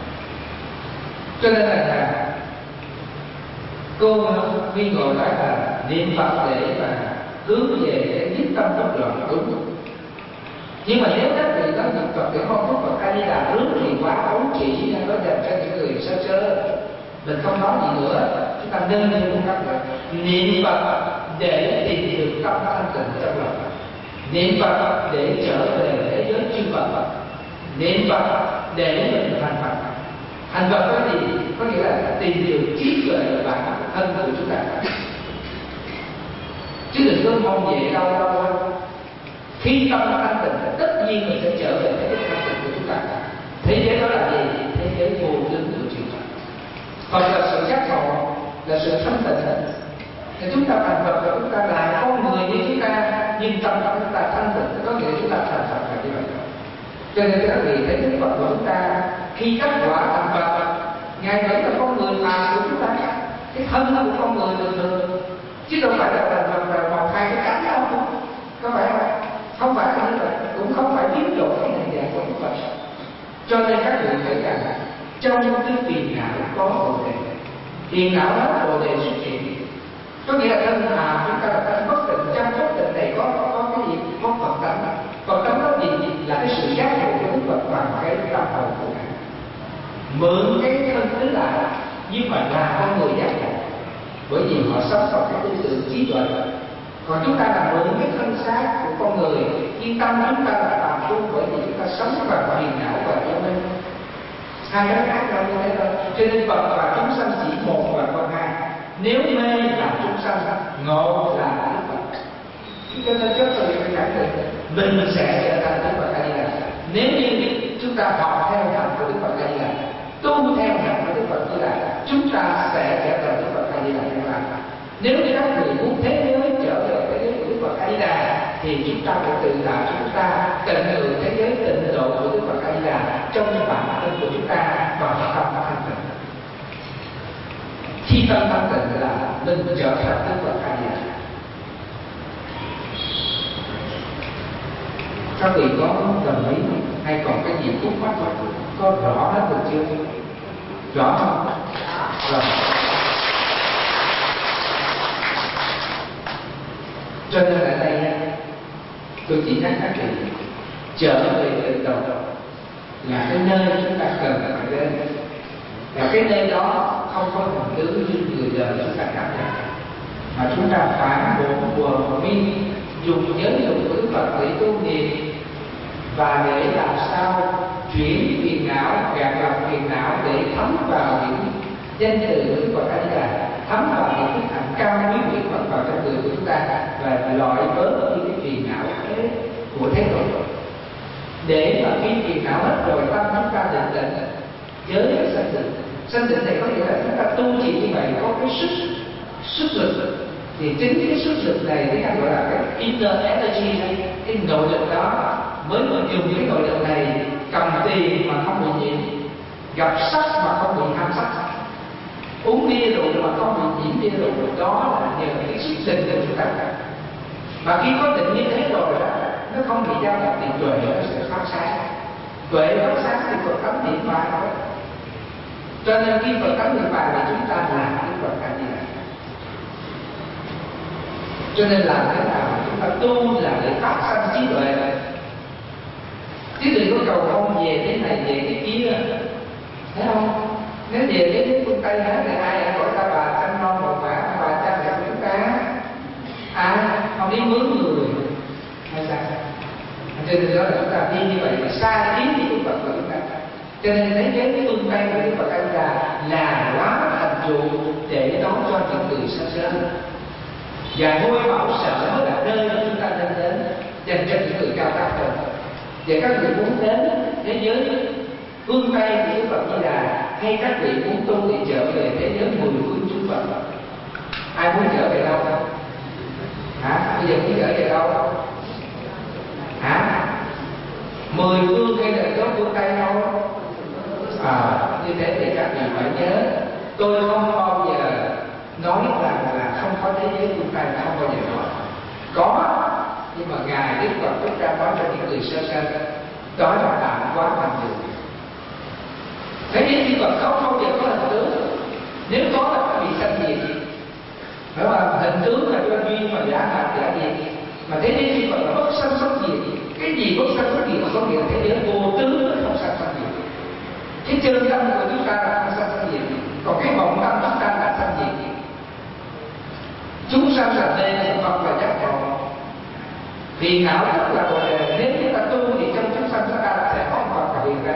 S4: Cho nên là, là cô nghi ngờ nói là niệm Phật để mà hướng về cái nhất tâm bất loạn đúng không? Nhưng mà nếu các vị nói niệm Phật để mong Đức Phật A Di Đà hướng thì quá ấu chỉ, nó dành cho những người sơ sơ, mình không nói gì nữa. Chúng ta nâng lên một cách là niệm Phật để tìm được tâm thanh tịnh trong lòng, niệm Phật để trở về thế giới chư Phật, niệm Phật để mình thành Phật. Thành Phật có gì? Có nghĩa là tìm được trí tuệ bản thân của chúng ta, chứ đừng có mong về đâu đâu Khi tâm nó thanh tịnh, tất nhiên mình sẽ trở về thế giới thanh tịnh của chúng ta. Thế giới đó là gì? Thế giới vô tướng của chư Phật. Phật là sự giác ngộ, là sự thanh tịnh. Thì chúng ta thành Phật là chúng ta là con người như chúng ta, nhưng tâm của chúng ta thanh tịnh, có nghĩa là chúng ta thành Phật là như vậy. Cho nên các vị thấy Đức Phật của chúng ta khi đắc quả thành Phật, Ngài vẫn là con người phàm của chúng ta, cái thân của con người thường thường, chứ đâu phải là thành Phật là một hai cái cánh đâu, có phải không? Không phải như vậy, cũng không phải biến đổi cái hình dạng của Đức Phật. Cho nên các vị thấy rằng trong cái phiền não có bồ đề, phiền não hết bồ đề xuất hiện. Có nghĩa là thân hàm chúng ta là thân bất tịnh, trong bất tịnh này có có cái gì? Có Phật tánh. Phật tánh đó gì? Là cái sự giác ngộ của Đức Phật bằng cái tâm hồn của Ngài. Mượn cái thân tứ lại, nhưng mà là con người giác ngộ, bởi vì họ sống trong cái tư tưởng trí tuệ. Còn chúng ta là mượn cái thân xác của con người, nhưng tâm chúng ta là phàm phu, bởi vì chúng ta sống bằng phiền não và vô minh. Hai cái khác nhau như thế thôi. Cho nên Phật và chúng sanh chỉ một và không hai. Nếu mê là chúng sanh, ngộ là Đức Phật. Cho nên trước tôi phải khẳng định mình sẽ trở thành Đức Phật A Di Đà. Nếu như chúng ta học theo hành của Đức Phật A Di Đà, tu theo hành của Đức Phật A Di Đà, chúng ta sẽ trở thành Đức Phật A Di Đà tương lai. Nếu như các người muốn thế giới trở về thế giới của Đức Phật A Di Đà, thì chúng ta phải tự làm chúng ta tận hưởng thế giới tịnh độ của Đức Phật A Di Đà trong bản thân của chúng ta và tâm thanh tịnh. Khi tâm thanh tịnh là mình trở thành Đức Phật A Di Đà. Các vị có đồng ý hay còn cái gì khúc mắc không? Có rõ hết được chưa? Rõ không? Rồi. Cho nên ở đây tôi chỉ nhắc các vị trở về tịnh độ là cái nơi chúng ta cần phải đến, là cái nơi đó không có hình tướng như người đời chúng ta cảm nhận, mà chúng ta phản bộ quần minh dùng giới luật của Đức Phật để tu niệm và để làm sao chuyển phiền não, gạt lọc phiền não để thấm vào những danh từ của Đức Phật A Di Đà, thấm vào những cái hạnh cao quý nguyện Phật vào trong người của chúng ta và loại bớt đi cái phiền não thế của thế tục. Để mà khi phiền não hết rồi, tâm chúng ta định định giới là sanh định. Sanh định này có nghĩa là chúng ta tu chỉ như vậy có cái sức sức lực, thì chính cái sức lực này tiếng Anh gọi là cái inner energy, cái nội lực đó mới mà dùng cái nội lực này cầm tiền mà không bị nhiễm, gặp sắc mà không bị ham sắc, uống bia rượu mà không bị nhiễm bia rượu, đó là nhờ cái sức định của chúng ta. Mà khi có định như thế rồi đó, nó không bị dao động thì tuệ nó sẽ phát sáng. Tuệ phát sáng thì Phật tánh niệm bàn đó. Cho nên khi Phật tánh niệm bàn thì chúng ta làm cái Phật A Di Đà. Cho nên làm thế nào chúng ta tu là để phát sanh trí tuệ, chứ đừng có cầu không về thế này về cái kia, thấy không? Nếu về cái nước phương Tây hết thì ai gọi ta bà chăm non một bà bà cha mẹ của chúng ta, à không đi mướn người hay sao? Cho nên đó là chúng ta đi như vậy mà xa ý của Phật của chúng ta. Cho nên thấy cái phương Tây của Đức Phật A Di Đà là quá thành trụ để đón cho những người sanh sớm. Và ngôi bảo sở mới là nơi mà chúng ta nên đến dành cho những người cao tăng hơn. Và các vị muốn đến thế giới phương Tây của Đức Phật Di Đà, hay các vị muốn tu thì trở về thế giới mười phương chúng Phật. Ai muốn trở về đâu? Hả? Bây giờ muốn trở về đâu? Hả? Mười phương hay là có phương Tây đâu? À, như thế thì các vị phải nhớ, tôi không bao giờ nói rằng là không có thế giới phương Tây, không bao giờ nói. Có, nhưng mà Ngài Đức Phật Thích Ca nói cho những người sơ sanh, đó là tạm quá thành tựu. Thế giới thiên Phật không bao giờ có hình tướng, nếu có là phải bị sanh diệt. Phải không? Hình tướng là do duyên mà giả hạt giả diệt, mà thế giới thiên Phật là bất sanh bất diệt. Cái gì bất sanh bất diệt mà có nghĩa là thế giới vô tướng nó không sanh bất diệt. Cái chân tâm của chúng ta là không sanh bất diệt, còn cái vọng tâm chúng ta là sanh diệt. Chúng sanh là mê, Phật là giác ngộ. Phiền não rất là bồ đề, nếu chúng ta tu thì trong chúng sanh chúng ta sẽ không còn phải hiện ra.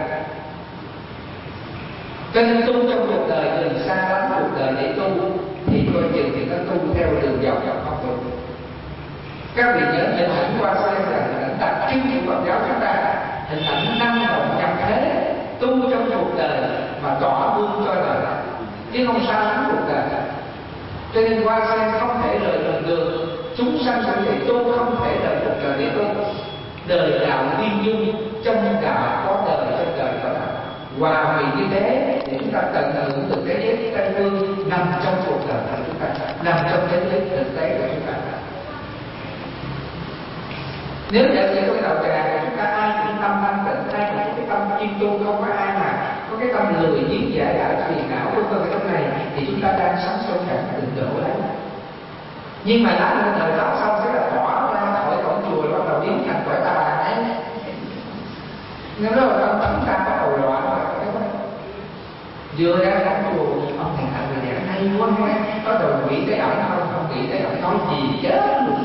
S4: Cho nên tu trong cuộc đời đừng xa lắm cuộc đời để tu, thì coi chừng thì nó tu theo đường dọc dọc không tu. Các vị nhớ hình ảnh qua xem rằng đặc trưng của Phật giáo chúng ta, hình ảnh năng động nhập thế, tu trong cuộc đời mà tỏa gương cho đời, chứ không xa lắm cuộc đời. Cho nên Hoa Sen không thể rời đường đường, chúng sanh cũng thể tu không thể rời cuộc đời để tu. Đời đạo liên dung, trong đạo có đời, trong đời có đạo. Hòa vì như thế để chúng ta tận hưởng được cái giới Tây Phương nằm trong cuộc đời của chúng ta, nằm trong thế giới thực tế của chúng ta. Nếu giả sử cái đạo tràng của chúng ta ai cũng tâm thanh tịnh, ai cũng có cái tâm chuyên tu, không có ai mà có cái tâm lười giết giải đạo phiền não vân vân cái này, thì chúng ta đang sống sâu cảnh tịnh độ đấy. Nhưng mà lát nữa thời đó xong sẽ là tỏa ra khỏi cổng chùa bắt đầu biến thành cõi tà ấy. Nếu đó là tâm chúng ta bắt đầu loạn rồi, vừa ra cổng chùa ông thầy thầy người giảng hay quá nghe, có đầu nghĩ tới ổng không, không nghĩ tới ổng nói gì chết luôn.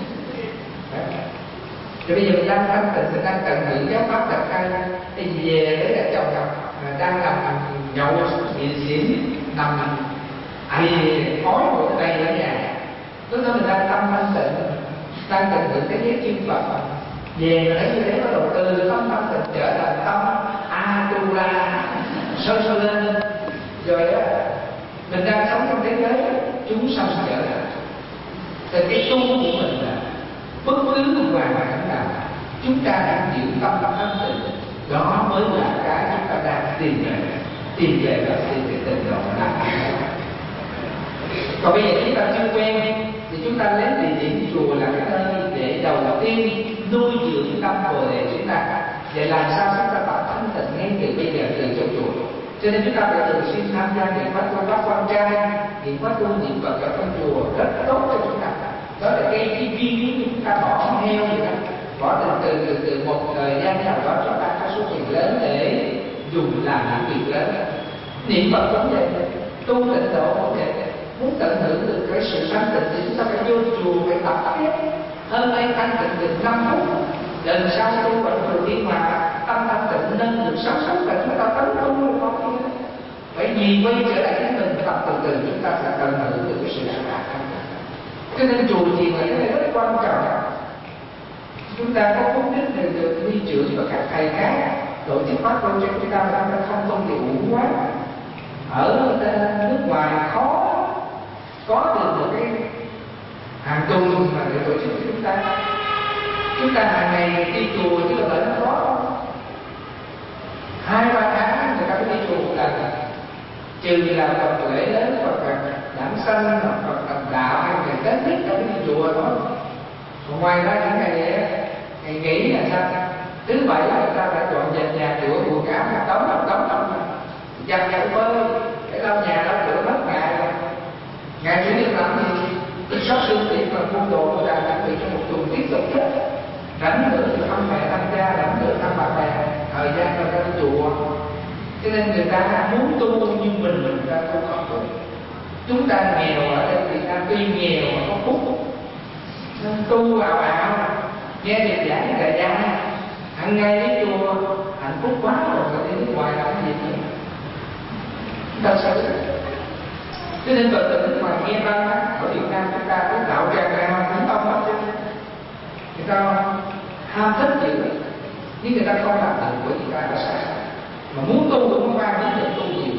S4: Rồi bây giờ mình đang thanh tịnh, mình đang tận hưởng giáo pháp đặt khai, thì về đấy là chồng chồng đang nằm nhậu xỉn xỉn nằm ai khói một tay ở nhà, lúc đó mình đang tâm thanh tịnh, đang tận hưởng cái giới chuyên Phật. Về mà thấy như thế bắt đầu từ tâm thanh tịnh trở thành tâm Atula sâu sâu lên, rồi đó mình đang sống trong thế giới chúng sanh trở lại. Thì cái tu của mình là bất cứ hoàn cảnh nào chúng ta đang giữ tâm thanh tịnh, đó mới là cái chúng ta đang tìm về, tìm về và tìm về tịnh độ là. Còn bây giờ chúng ta chưa quen thì chúng ta lấy địa điểm chùa là cái nơi để đầu tiên nuôi dưỡng tâm Bồ Đề chúng ta. Vậy làm sao chúng ta tập thanh tịnh ngay từ bây giờ, từ trong chùa? Cho nên chúng ta phải thường xuyên tham gia niệm pháp tu pháp quan trai, niệm pháp tu niệm Phật ở trong chùa rất tốt cho chúng ta. Đó là cái cái duyên của chúng ta bỏ heo vậy đó, bỏ từ từ từ từ một thời gian nào đó chúng ta có số tiền lớn để dùng làm những việc lớn. Niệm Phật cũng vậy, tu tịnh độ cũng vậy. Muốn tận hưởng được cái sự thanh tịnh thì chúng ta phải vô chùa, phải tập tiếp. Hôm nay thanh tịnh được năm phút, lần sau tu vẫn thường đi mà tâm thanh tịnh nên được sáu sáu là chúng ta tấn tu được không kia. Bởi vì quay trở lại với mình tập từ từ chúng ta sẽ tận hưởng được cái sự thanh tịnh. Cho nên chùa chiền là cái này rất quan trọng. Chúng ta có phúc đức để được huy trưởng và các thầy khác tổ chức pháp project chúng ta mà không công việc uổng quá. Ở nước ngoài khó có được một cái hàng tuần mà để tổ chức chúng ta. Chúng ta hàng ngày đi chùa chứ là nó khó. Hai ba tháng người ta mới đi chùa một lần. Trừ là Phật lễ lớn, Phật đản sanh, Phật thành đạo hay ngày Tết nhất trong cái chùa đó. Còn ngoài ra những ngày ngày nghỉ là sao? Thứ bảy người ta phải dọn dẹp nhà cửa, buồn cả một đống một đống đống giặt giặt bơi, để lau nhà lau cửa mất ngày rồi. Ngày chủ nhật làm gì? Ít sót xương tiện và mua đồ của đàn chuẩn bị cho một tuần tiếp tục hết. Rảnh nữa thì thăm mẹ thăm cha, rảnh nữa thăm bạn bè, thời gian ra ra chùa. Cho nên người ta muốn tu như mình, mình ta tu không được. Chúng ta nghèo ở đây thì ta tuy nghèo mà có phúc, nên tu ảo ảo, nghe được giảng đại gia, hàng ngày đi chùa, hạnh phúc quá rồi, rồi đi nước ngoài làm gì nữa. Thật sự. Cho nên Phật tử nước ngoài nghe văn ở Việt Nam chúng ta có đạo tràng đại học cũng không hết. Người ta ham thích dữ, nhưng người ta không làm được bởi vì ta là sai. Mà muốn tu cũng không ai biết được tu nhiều.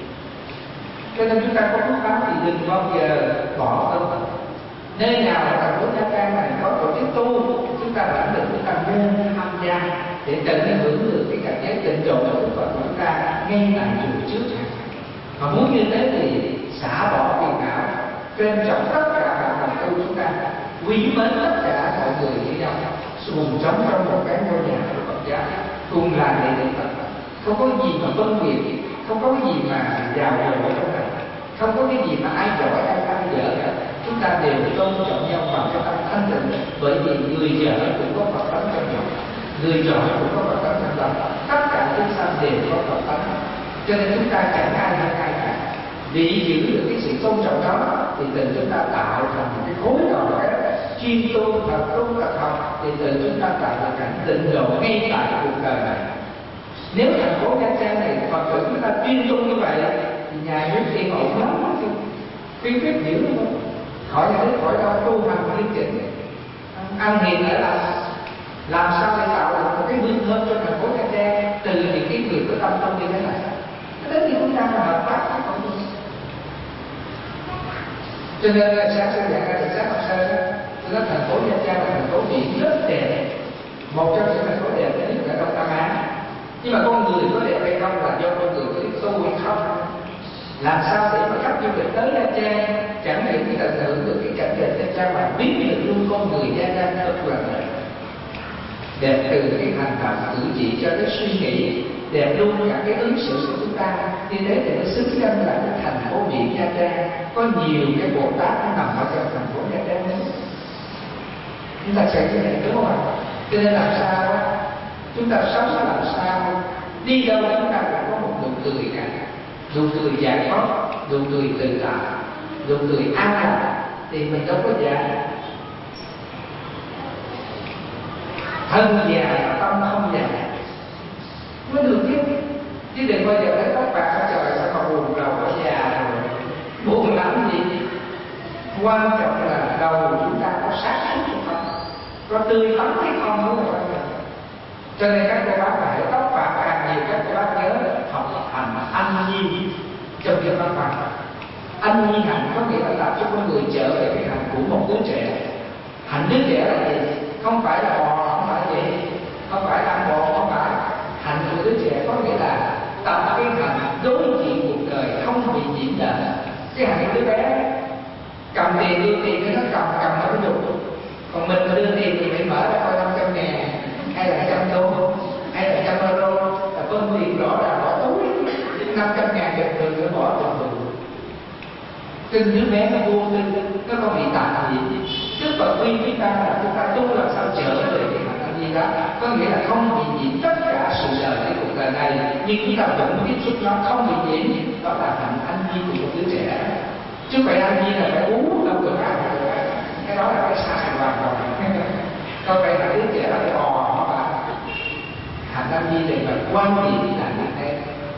S4: Cho nên chúng ta có phúc báo thì đừng bao giờ bỏ tâm. Nơi nào là thành phố Nha Trang này có tổ chức tu, chúng ta đã được chúng ta nên tham gia để tận hưởng được cái cảm giác tịnh độ của Phật của chúng ta ngay tại chùa trước. Mà muốn như thế thì xả bỏ phiền não, trân trọng tất cả các bạn tu chúng ta, quý mến tất cả mọi người với nhau, cùng sống trong một cái ngôi nhà của Phật giáo, cùng là đệ tử Phật. Không có gì mà phân biệt, không có cái gì mà giàu dồi ở trong này, không có cái gì mà ai giỏi ai ai dở cả. Chúng ta đều tôn trọng nhau bằng cái tâm thanh tịnh, bởi vì người dở cũng có Phật tánh trong lòng, người giỏi cũng có Phật tánh trong lòng, tất cả chúng sanh đều có Phật tánh. Cho nên chúng ta chẳng ai hơn ai cả. Vì giữ được cái sự tôn trọng đó thì tự chúng ta tạo thành một cái khối đoàn kết chuyên tu thật tu thật học, thì tự chúng ta tạo được cảnh tịnh độ ngay tại cuộc đời này. Nếu thành phố Nha Trang này Phật tử chúng ta chuyên tu như vậy thì nhà nước yên ổn lắm, khuyến khích dữ luôn. Khỏi nhà nước khỏi đâu tu hành liên chỉnh, ăn hiền ở lại. Làm sao để tạo được một cái hương thơm cho thành phố Nha Trang từ những cái người có tâm tâm như thế này? Đến thì chúng ta là hợp tác với cộng đồng. Cho nên là sáng sẽ dạy ra được sáng học sơ tôi nói thành phố Nha Trang là thành phố biển rất đẹp, một trong những thành phố đẹp nhất ở Đông Nam Á. Nhưng mà con người có đẹp hay không là do con người có biết tu hay không. Làm sao để mà khách du lịch tới Nha Trang chẳng những cái tận hưởng được cái cảnh đẹp Nha Trang mà biết được luôn con người Nha Trang thật là đẹp. Đẹp từ cái hành động cử chỉ cho tới suy nghĩ, đẹp luôn cả cái ứng xử của chúng ta. Như thế thì nó xứng danh là cái thành phố biển Nha Trang. Có nhiều cái Bồ Tát nó nằm ở trong thành phố Nha Trang. Chúng ta sẽ như vậy đúng không ạ? Cho nên làm sao á, chúng ta sống làm sao đi đâu chúng ta cũng có một nụ cười cả, nụ cười giải thoát, nụ cười tự tại, nụ cười an lạc thì mình đâu có già. Thân già tâm không già mới được chứ. Chứ đừng bao giờ thấy tóc bạc trời sao mà buồn rầu ở già rồi buồn lắm gì. Quan trọng là đầu chúng ta có sáng suốt hay không, có tươi tắn hay không mới là quan trọng. Cho nên các cô bác phải tóc bạc càng nhiều các cô bác nhớ học hành anh nhi trong việc văn bằng. Anh nhi hạnh có nghĩa là làm cho con người trở về cái hạnh của một đứa trẻ. Hạnh đứa trẻ là gì? Không phải là bò, không phải gì, không phải ăn bò, không phải. Hạnh của đứa trẻ có nghĩa là tập cái hạnh đối diện cuộc đời không bị nhiễm nợ. Cái hạnh của đứa bé cầm tiền đưa tiền cho nó cầm cầm nó mới dùng. Còn mình mà đưa tiền thì phải mở ra coi năm trăm ngàn hay là trăm đô hay là trăm euro là phân tiền rõ ràng bỏ túi. Năm trăm ngàn được rồi phải bỏ vào tù. Trên đứa bé nó vô tư, nó không bị tạm gì. Đức Phật khuyên chúng ta là chúng ta tu làm sao trở về cái hạnh anh nhi đó, có nghĩa là không bị nhiễm tất cả sự đời cái cuộc đời này, nhưng chúng ta vẫn tiếp xúc nó không bị nhiễm. Đó là hạnh anh nhi của một đứa trẻ. Chứ phải anh nhi là phải uống đâu được ăn được, cái đó là phải sai hoàn toàn. Còn phải là đứa trẻ là phải bò nó mà hạnh anh nhi thì phải quan điểm là như thế.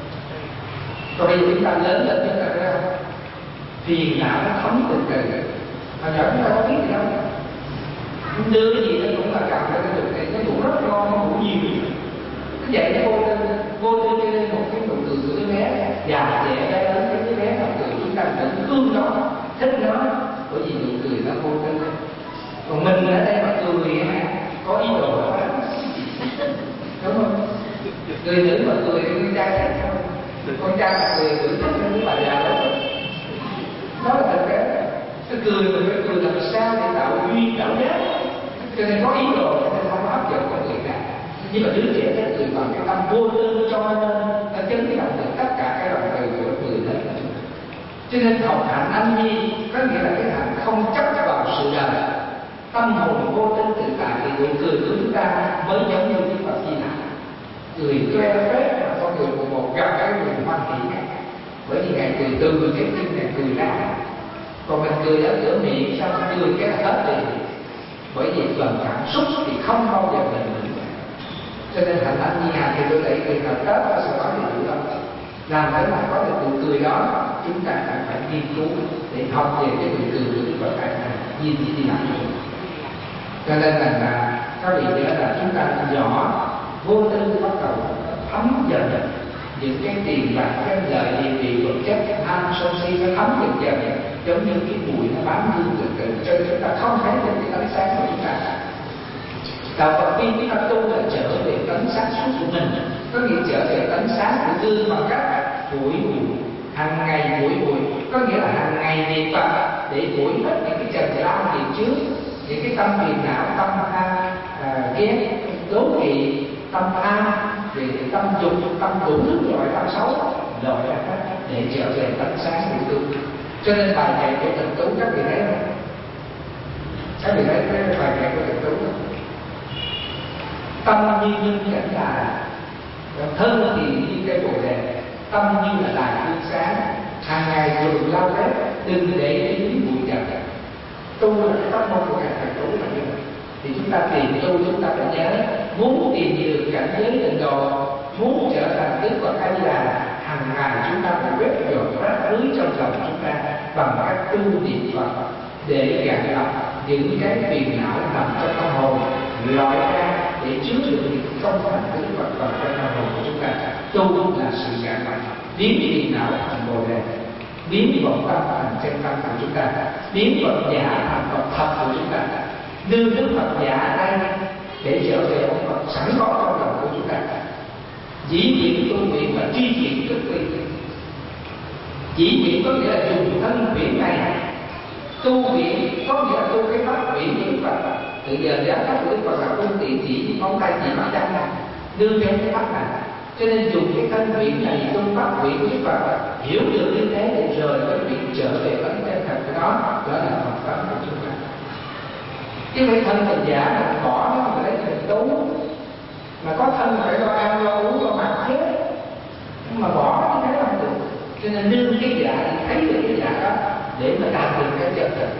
S4: Còn bây giờ chúng ta lớn lên chúng ta thấy không? Phiền não nó thấm từ từ. Mà nhỏ chúng ta có biết gì đâu. Đưa cái gì nó cũng là cầm ra cái được này, nó cũng rất ngon, nó cũng nhiều. Nó dạy nó vô tư, vô tư cho nên một cái nụ cười của đứa bé già trẻ bé lớn, cái đứa bé nào cười chúng ta tự thương nó, thích nó, bởi vì nụ cười nó vô tư. Còn mình ở đây mà cười có ý đồ đó, đúng không? Người nữ mà cười thì con trai thích không? Con trai mà cười cười thích cho đứa bà già đó. Đó là thực tế. Cái cười mình phải cười làm sao để tạo duyên tạo giác. Cho nên có ý đồ cho nên không hấp dẫn con người khác. Nhưng mà đứa trẻ sẽ cười bằng cái tâm vô tư, cho nên nó chứng nhận được tất cả cái đoạn từ của người lớn. Cho nên học hạnh anh nhi có nghĩa là cái hạnh không chấp vào sự đời. Tâm hồn vô tư tự tại thì nụ cười của chúng ta mới giống như Đức Phật Di Lặc. Cười toe phết mà con người của một gặp cái người hoan hỷ. Bởi vì Ngài cười từ cái tim Ngài cười ra. Còn mình cười ở giữa miệng sao mình cười cái là hết đi. Bởi vì phần cảm xúc thì không bao giờ mình mình. Cho nên hạnh anh nhi hạnh thì tôi lấy cười nào Tết nó sẽ có điều đó. Làm thế nào có được nụ cười đó, chúng ta cần phải nghiên cứu để học về cái nụ cười của Đức Phật Đại Hạnh Di Di Lặc. Cho nên là, là các vị nhớ là chúng ta nhỏ vô tư bắt đầu thấm dần những cái tiền bạc, cái lợi địa vị vật chất, cái tham sân si nó thấm dần dần, giống như cái bụi nó bám hương từ từ, cho nên chúng ta không thấy được cái ánh sáng của chúng ta. Đạo Phật khuyên chúng ta tu là trở về tánh sáng suốt của mình, có nghĩa trở về tánh sáng của gương bằng cách buổi buổi hàng ngày buổi buổi, có nghĩa là hàng ngày niệm Phật để buổi hết những cái trần lao hiện trước, những cái tâm phiền não, tâm tha à, ghét, đố kỵ, tâm tham, về tâm dục, tâm đủ thứ loại tâm xấu, loại ra hết để trở về tánh sáng của tu. Cho nên bài kệ của Tịnh Tú các vị thấy không? Các vị thấy cái bài kệ của Tịnh Tú không? Tâm như nhân cảnh là thân thì như cây bồ đề, tâm như là đài hương sáng, hàng ngày dùng lau bếp, đừng để ý bụi trần. Tu là cái pháp môn của Ngài Thầy Tú là như vậy. Thì chúng ta tìm tu, chúng ta phải nhớ, muốn tìm được cảnh giới tịnh độ, muốn trở thành Đức Phật A Di Đà, hàng ngày chúng ta phải quét dọn rác rưới trong lòng chúng ta bằng cách tu niệm Phật để gạt lọc những cái phiền não nằm trong tâm hồn, loại ra để chứa đựng những công thành của Đức Phật vào trong tâm hồn của chúng ta. Tu là sự gạn mạnh, biến phiền não thành bồ đề, biến vọng tâm thành chân tâm của chúng ta, biến vật giả thành vật thật của chúng ta, đưa Đức Phật giả đây để trở về ông Phật sẵn có trong lòng của chúng ta. Dĩ nguyện tu nguyện và tri nguyện cực kỳ. Dĩ nguyện có nghĩa là dùng thân nguyện này, tu nguyện có nghĩa là tu cái pháp nguyện của Đức Phật. Từ giờ giám pháp của Đức Phật là phương tiện chỉ ngón tay chỉ mắt chân này, đưa trên cái pháp này. Cho nên dùng cái thân nguyện này tu pháp nguyện của Đức Phật, hiểu được như thế để rời cái việc trở về với cái chân thật của nó, đó là Phật pháp của chúng ta. Chứ phải thân mình giả mà bỏ nó mà lấy mình tu, mà có thân phải lo ăn lo uống lo mặc hết, nhưng mà bỏ như thế không được. Cho nên nương cái giả thì thấy được cái giả đó để mà đạt được cái chân thật.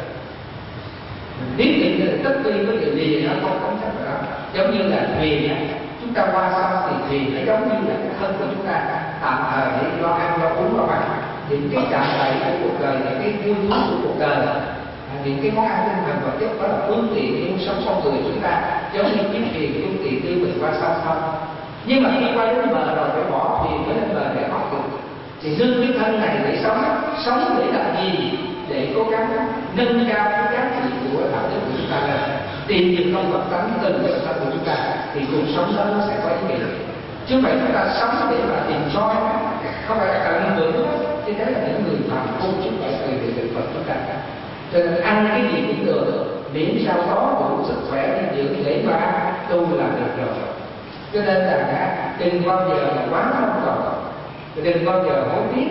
S4: Biết định là tất nhiên có điều gì nó không không chắc đó. Giống như là thuyền này, chúng ta qua sông thì thuyền nó giống như là cái thân của chúng ta tạm thời để lo ăn lo uống lo mặc. Những cái chạm đậy của cuộc đời, những cái vui thú của cuộc đời, những cái món ăn tinh thần vật chất đó là phương tiện để sống con người chúng ta, giống như chiếc thuyền phương tiện đưa mình qua sông sông. Nhưng mà khi qua đến bờ rồi phải bỏ thuyền mới lên bờ để thoát được. Thì nương cái thân này để sống, sống để làm gì? Để cố gắng nâng cao cái giá trị của đạo đức của chúng ta lên, tìm được công vật tánh từ cái thân của chúng ta, thì cuộc sống đó nó sẽ có ý nghĩa. Chứ vậy chúng ta sống để mà tìm soi, không phải là cần hưởng, chứ thế là những người phạm phu chúng ta phải tìm được Phật chúng ta. Cho nên ăn cái gì cũng được, miễn sao có đủ sức khỏe dinh dưỡng để mà tu là được rồi. Cho nên là đừng bao giờ là quá không còn, đừng bao giờ hối tiếc.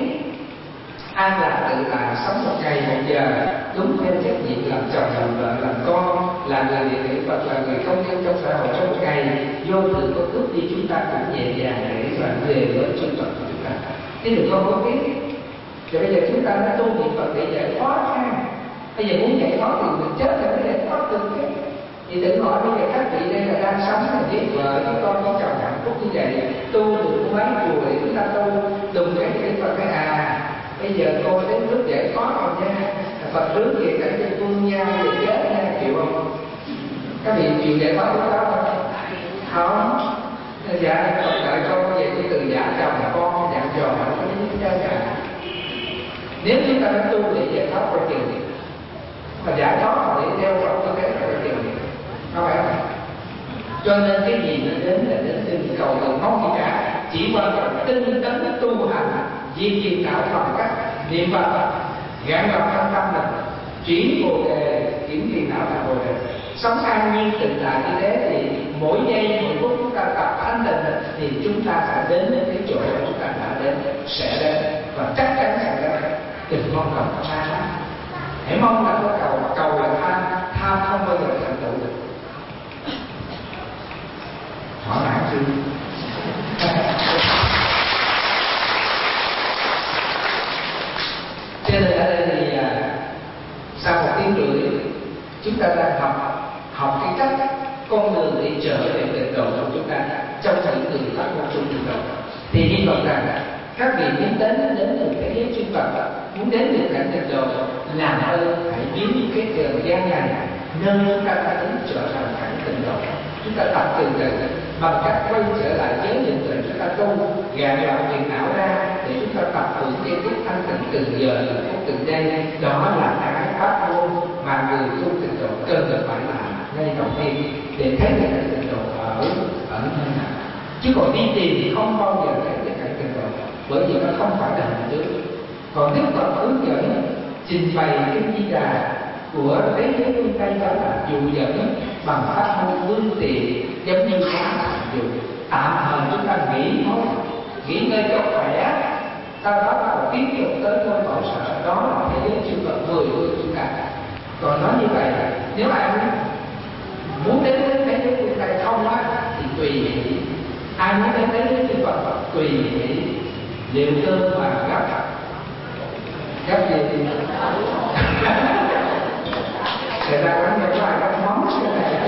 S4: An là tự là sống một ngày một giờ đúng theo trách nhiệm, làm chồng làm vợ làm con, làm người địa vị Phật, là người công nhân trong xã hội trong một ngày vô tự có cướp đi, chúng ta cũng nhẹ nhàng để mà về với chân Phật của chúng ta. Chứ đừng có hối tiếc. Rồi bây giờ chúng ta đã tu niệm Phật để giải thoát ha. Bây giờ muốn giải thoát thì mình chết là mới giải thoát được chứ. Thì tự hỏi bây giờ các vị đây là đang sống là biết vợ với con có chồng hạnh phúc như vậy, tu được mấy chùa để chúng ta tu đùng cái cái Phật cái à. Bây giờ cô đến nước giải thoát rồi nha, Phật trước thì cảnh cho phương nhau để chết nha, chịu không? Các vị chịu giải thoát lúc đó không? Không. Dạ, Phật đợi con về tôi từ giả chồng con, dạng trò mà có những cái cả. Nếu chúng ta đã tu để giải thoát qua chừng, mà giải thoát để đeo Phật có cái qua chừng, không phải không? Cho nên cái gì nó đến là đến từ cầu từ mong gì cả, chỉ quan trọng tinh tấn tu hành, diệt phiền não bằng cách niệm Phật, gạn lọc thân tâm mình, chuyển bồ đề, chuyển phiền não thành bồ đề, sống an nhiên tự tại như thế thì mỗi giây mỗi phút chúng ta tập thanh tịnh thì chúng ta sẽ đến đến cái chỗ mà chúng ta đã đến, sẽ đến và chắc chắn sẽ đến. Đừng mong cầu xa lắm, hãy mong là có cầu, cầu là tham, tham không bao giờ thành tựu được. Thỏa mãn chưa? Cho nên ở đây thì à, sau một tiếng rưỡi chúng ta đang học học cái cách con đường để trở về tịnh độ của chúng ta trong những người phát ngôn chung tịnh độ. Thì hy vọng rằng các vị muốn đến đến được cái giới chuyên Phật, muốn đến được cảnh tịnh độ, làm ơn hãy biến cái thời gian này nơi chúng ta đã đến trở thành cảnh tịnh độ. Chúng ta tập từ từ bằng cách quay trở lại với những người chúng ta tu, gạn lọc phiền não ra để chúng ta tập hưởng cái tiết thanh tịnh từng giờ phút từng giây. Đó là cái pháp môn mà người tu tịnh độ cần phải làm ngay đầu tiên để thấy được cảnh tịnh độ ở ở nơi nào. Chứ còn đi tìm thì không bao giờ thấy được cảnh tịnh độ, bởi vì nó không phải là hình tướng. Còn Đức Phật hướng dẫn trình bày cái di đà của thế giới phương Tây đó là dụ dẫn bằng pháp môn phương tiện, giống như khám dùng tạm thời chúng ta nghỉ thôi, nghỉ ngơi cho khỏe, sau đó là tiếp tục tới ngôi cõi sở. Đó là thế giới chư Phật mười của chúng ta. Còn nói như vậy, nếu ai muốn muốn đến đến thế giới phương Tây không á thì tùy nghĩ, ai muốn đến thế giới chư Phật tùy nghĩ. Liệu cơm mà gấp gấp gì thì người ta quán cho ai gấp mắm cái này,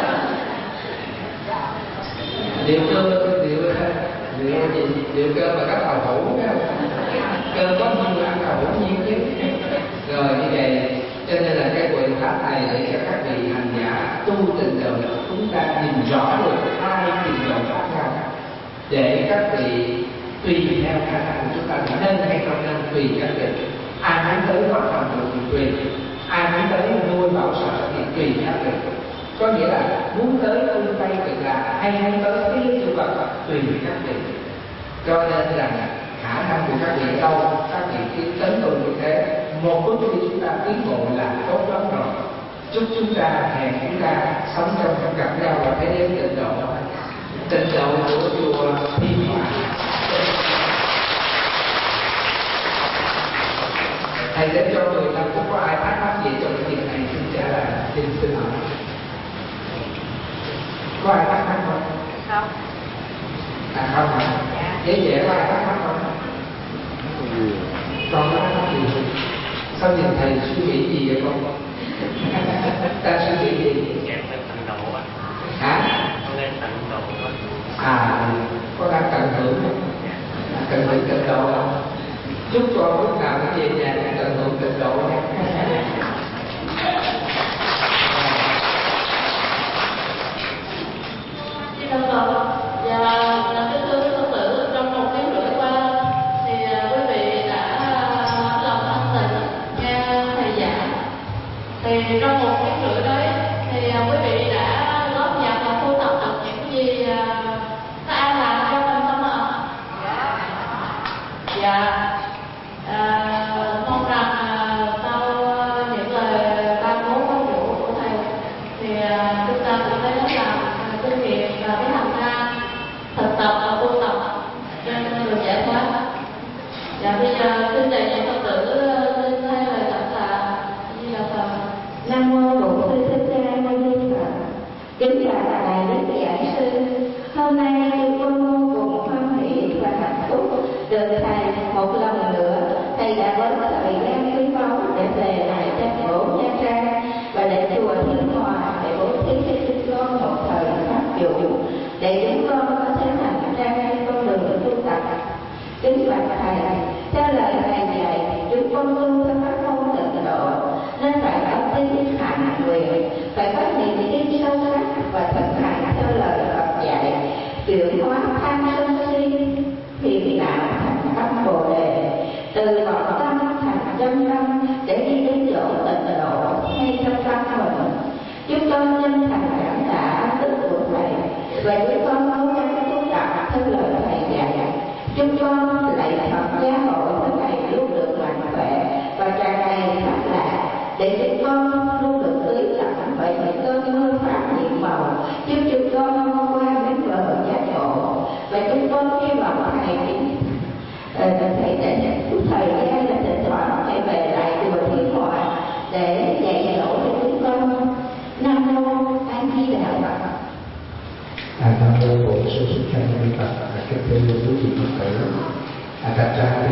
S4: liệu cơ liệu liệu gì liệu cơ mà gấp tàu hũ phải không? Cơ có nhiều ăn tàu hũ nhiều chứ. Rồi như vậy cho nên là cái quyền pháp này để cho các vị hành giả tu tịnh độ chúng ta nhìn rõ được hai trình độ khác nhau để các vị tùy theo khả năng của chúng ta thì nên hay không nên tùy các vị. Ai muốn tới hoàn thành được thì tùy, ai muốn tới nuôi bảo sở thì tùy các vị. Có nghĩa là muốn tới phương Tây Cực Lạc hay muốn tới thế giới siêu vật tùy các vị. Cho nên rằng khả năng của các vị đâu, các vị tiến tới tu như thế, một bước đi chúng ta tiến bộ là tốt lắm rồi. Chúc chúng ta hẹn chúng ta sống trong gặp nhau và thế giới tịnh độ, tịnh độ của chùa Thiên Hòa. Thầy đến cho mười năm cũng có ai thắc mắc gì trong việc này xin trả lời, xin xin hỏi. Có ai thắc mắc không?
S7: Không.
S4: À không hả? Dễ dễ có ai thắc mắc không? Con có thắc mắc gì không? Sao nhìn thầy suy nghĩ gì vậy con? Ta suy nghĩ gì?
S6: Em phải tận độ á.
S4: Hả?
S6: Con đang tận độ á.
S4: À, con đang tận hưởng, tận hưởng tận độ. Chúc con lúc nào cũng về nhà tận hưởng tận độ nha.
S7: Xin cảm ơn. Và là cái thưa Phật tử, trong một tiếng rưỡi qua thì quý vị đã hết lòng thanh tịnh nghe thầy giảng. Thì trong một tiếng rưỡi đấy thì quý vị đã góp nhặt và thu thập được những gì nó an lạc cho mình không ạ? Dạ. À, mong rằng sau những lời ban bố phát biểu của thầy thì chúng ta cũng thấy rất là kinh nghiệm và cái hành trang thực tập và tu tập trên đường giải thoát. Dạ bây giờ xin đề nghị Phật tử xin thay lời cảm tạ. Như là Phật.
S5: Nam mô Bổn Sư Thích Ca Mâu Ni Phật. Kính chào đại đức giảng sư. Hôm nay con vô cùng hoan hỷ và hạnh phúc được thầy một lần nữa thầy đã có thời gian quý báu để về lại tranh bổ Nha Trang và để chùa Thiên Hòa để bố thí cho chúng con một thời pháp dụ để chúng con có thể hành trang trên con đường tu tập. Kính bạch thầy, theo lời thầy dạy, chúng con tu theo pháp môn tịnh độ nên phải có tin hạnh nguyện, phải có niềm tin sâu sắc và thực hành theo lời Phật dạy, chuyển hóa tham sân si phiền não thành tâm Bồ Đề, từ vọng tâm thành chân tâm để đi đến chỗ tịnh độ ngay trong tâm mình. Chúng con chân thành cảm tạ ân đức của thầy và chúng con cố gắng tu tập theo lời thầy dạy. Chúng con lạy Phật gia hộ cho thầy luôn được mạnh khỏe và tràn đầy pháp lạc, để chúng con luôn được tưới tẩm bởi những cơn mưa pháp nhiệm màu, giúp chúng con qua đến bờ giác ngộ. Và chúng con hy vọng thầy thầy sẽ chút thời gian là thỉnh thoảng thầy về lại chùa Thiên Hòa để dạy dỗ cho chúng con. Nam mô A Di Đà Phật.
S4: À, Nam mô Bổn Sư Thích Ca Mâu Ni Phật. Kính thưa quý vị Phật tử, à, thật ra thì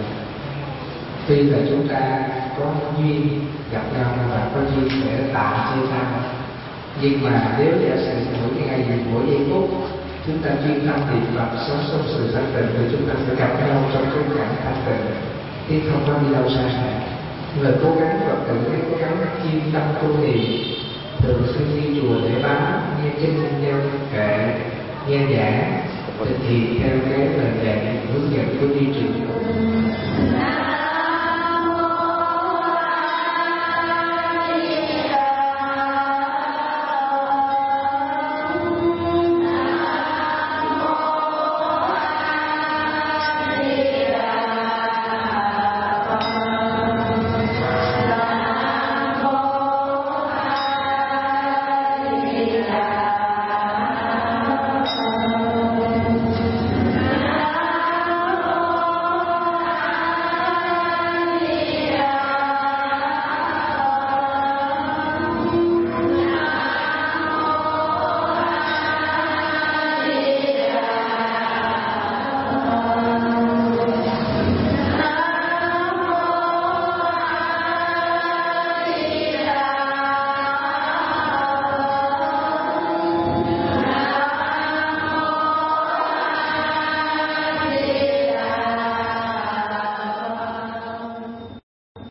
S4: tuy là chúng ta có duyên gặp nhau và có duyên để tạm chia tay, nhưng mà nếu giả sử mỗi ngày mỗi giây phút chúng ta chuyên tâm niệm Phật, sống sống sự thanh tịnh thì chúng ta sẽ gặp nhau trong cái cảnh thanh tịnh, chứ không có đi đâu xa cả. Người cố gắng Phật tử hãy cố gắng chuyên tâm tu niệm, thường xuyên đi chùa để bám, nghe kinh, nghe kệ, nghe giảng, thực hiện theo cái lời dạy hướng dẫn của di truyền.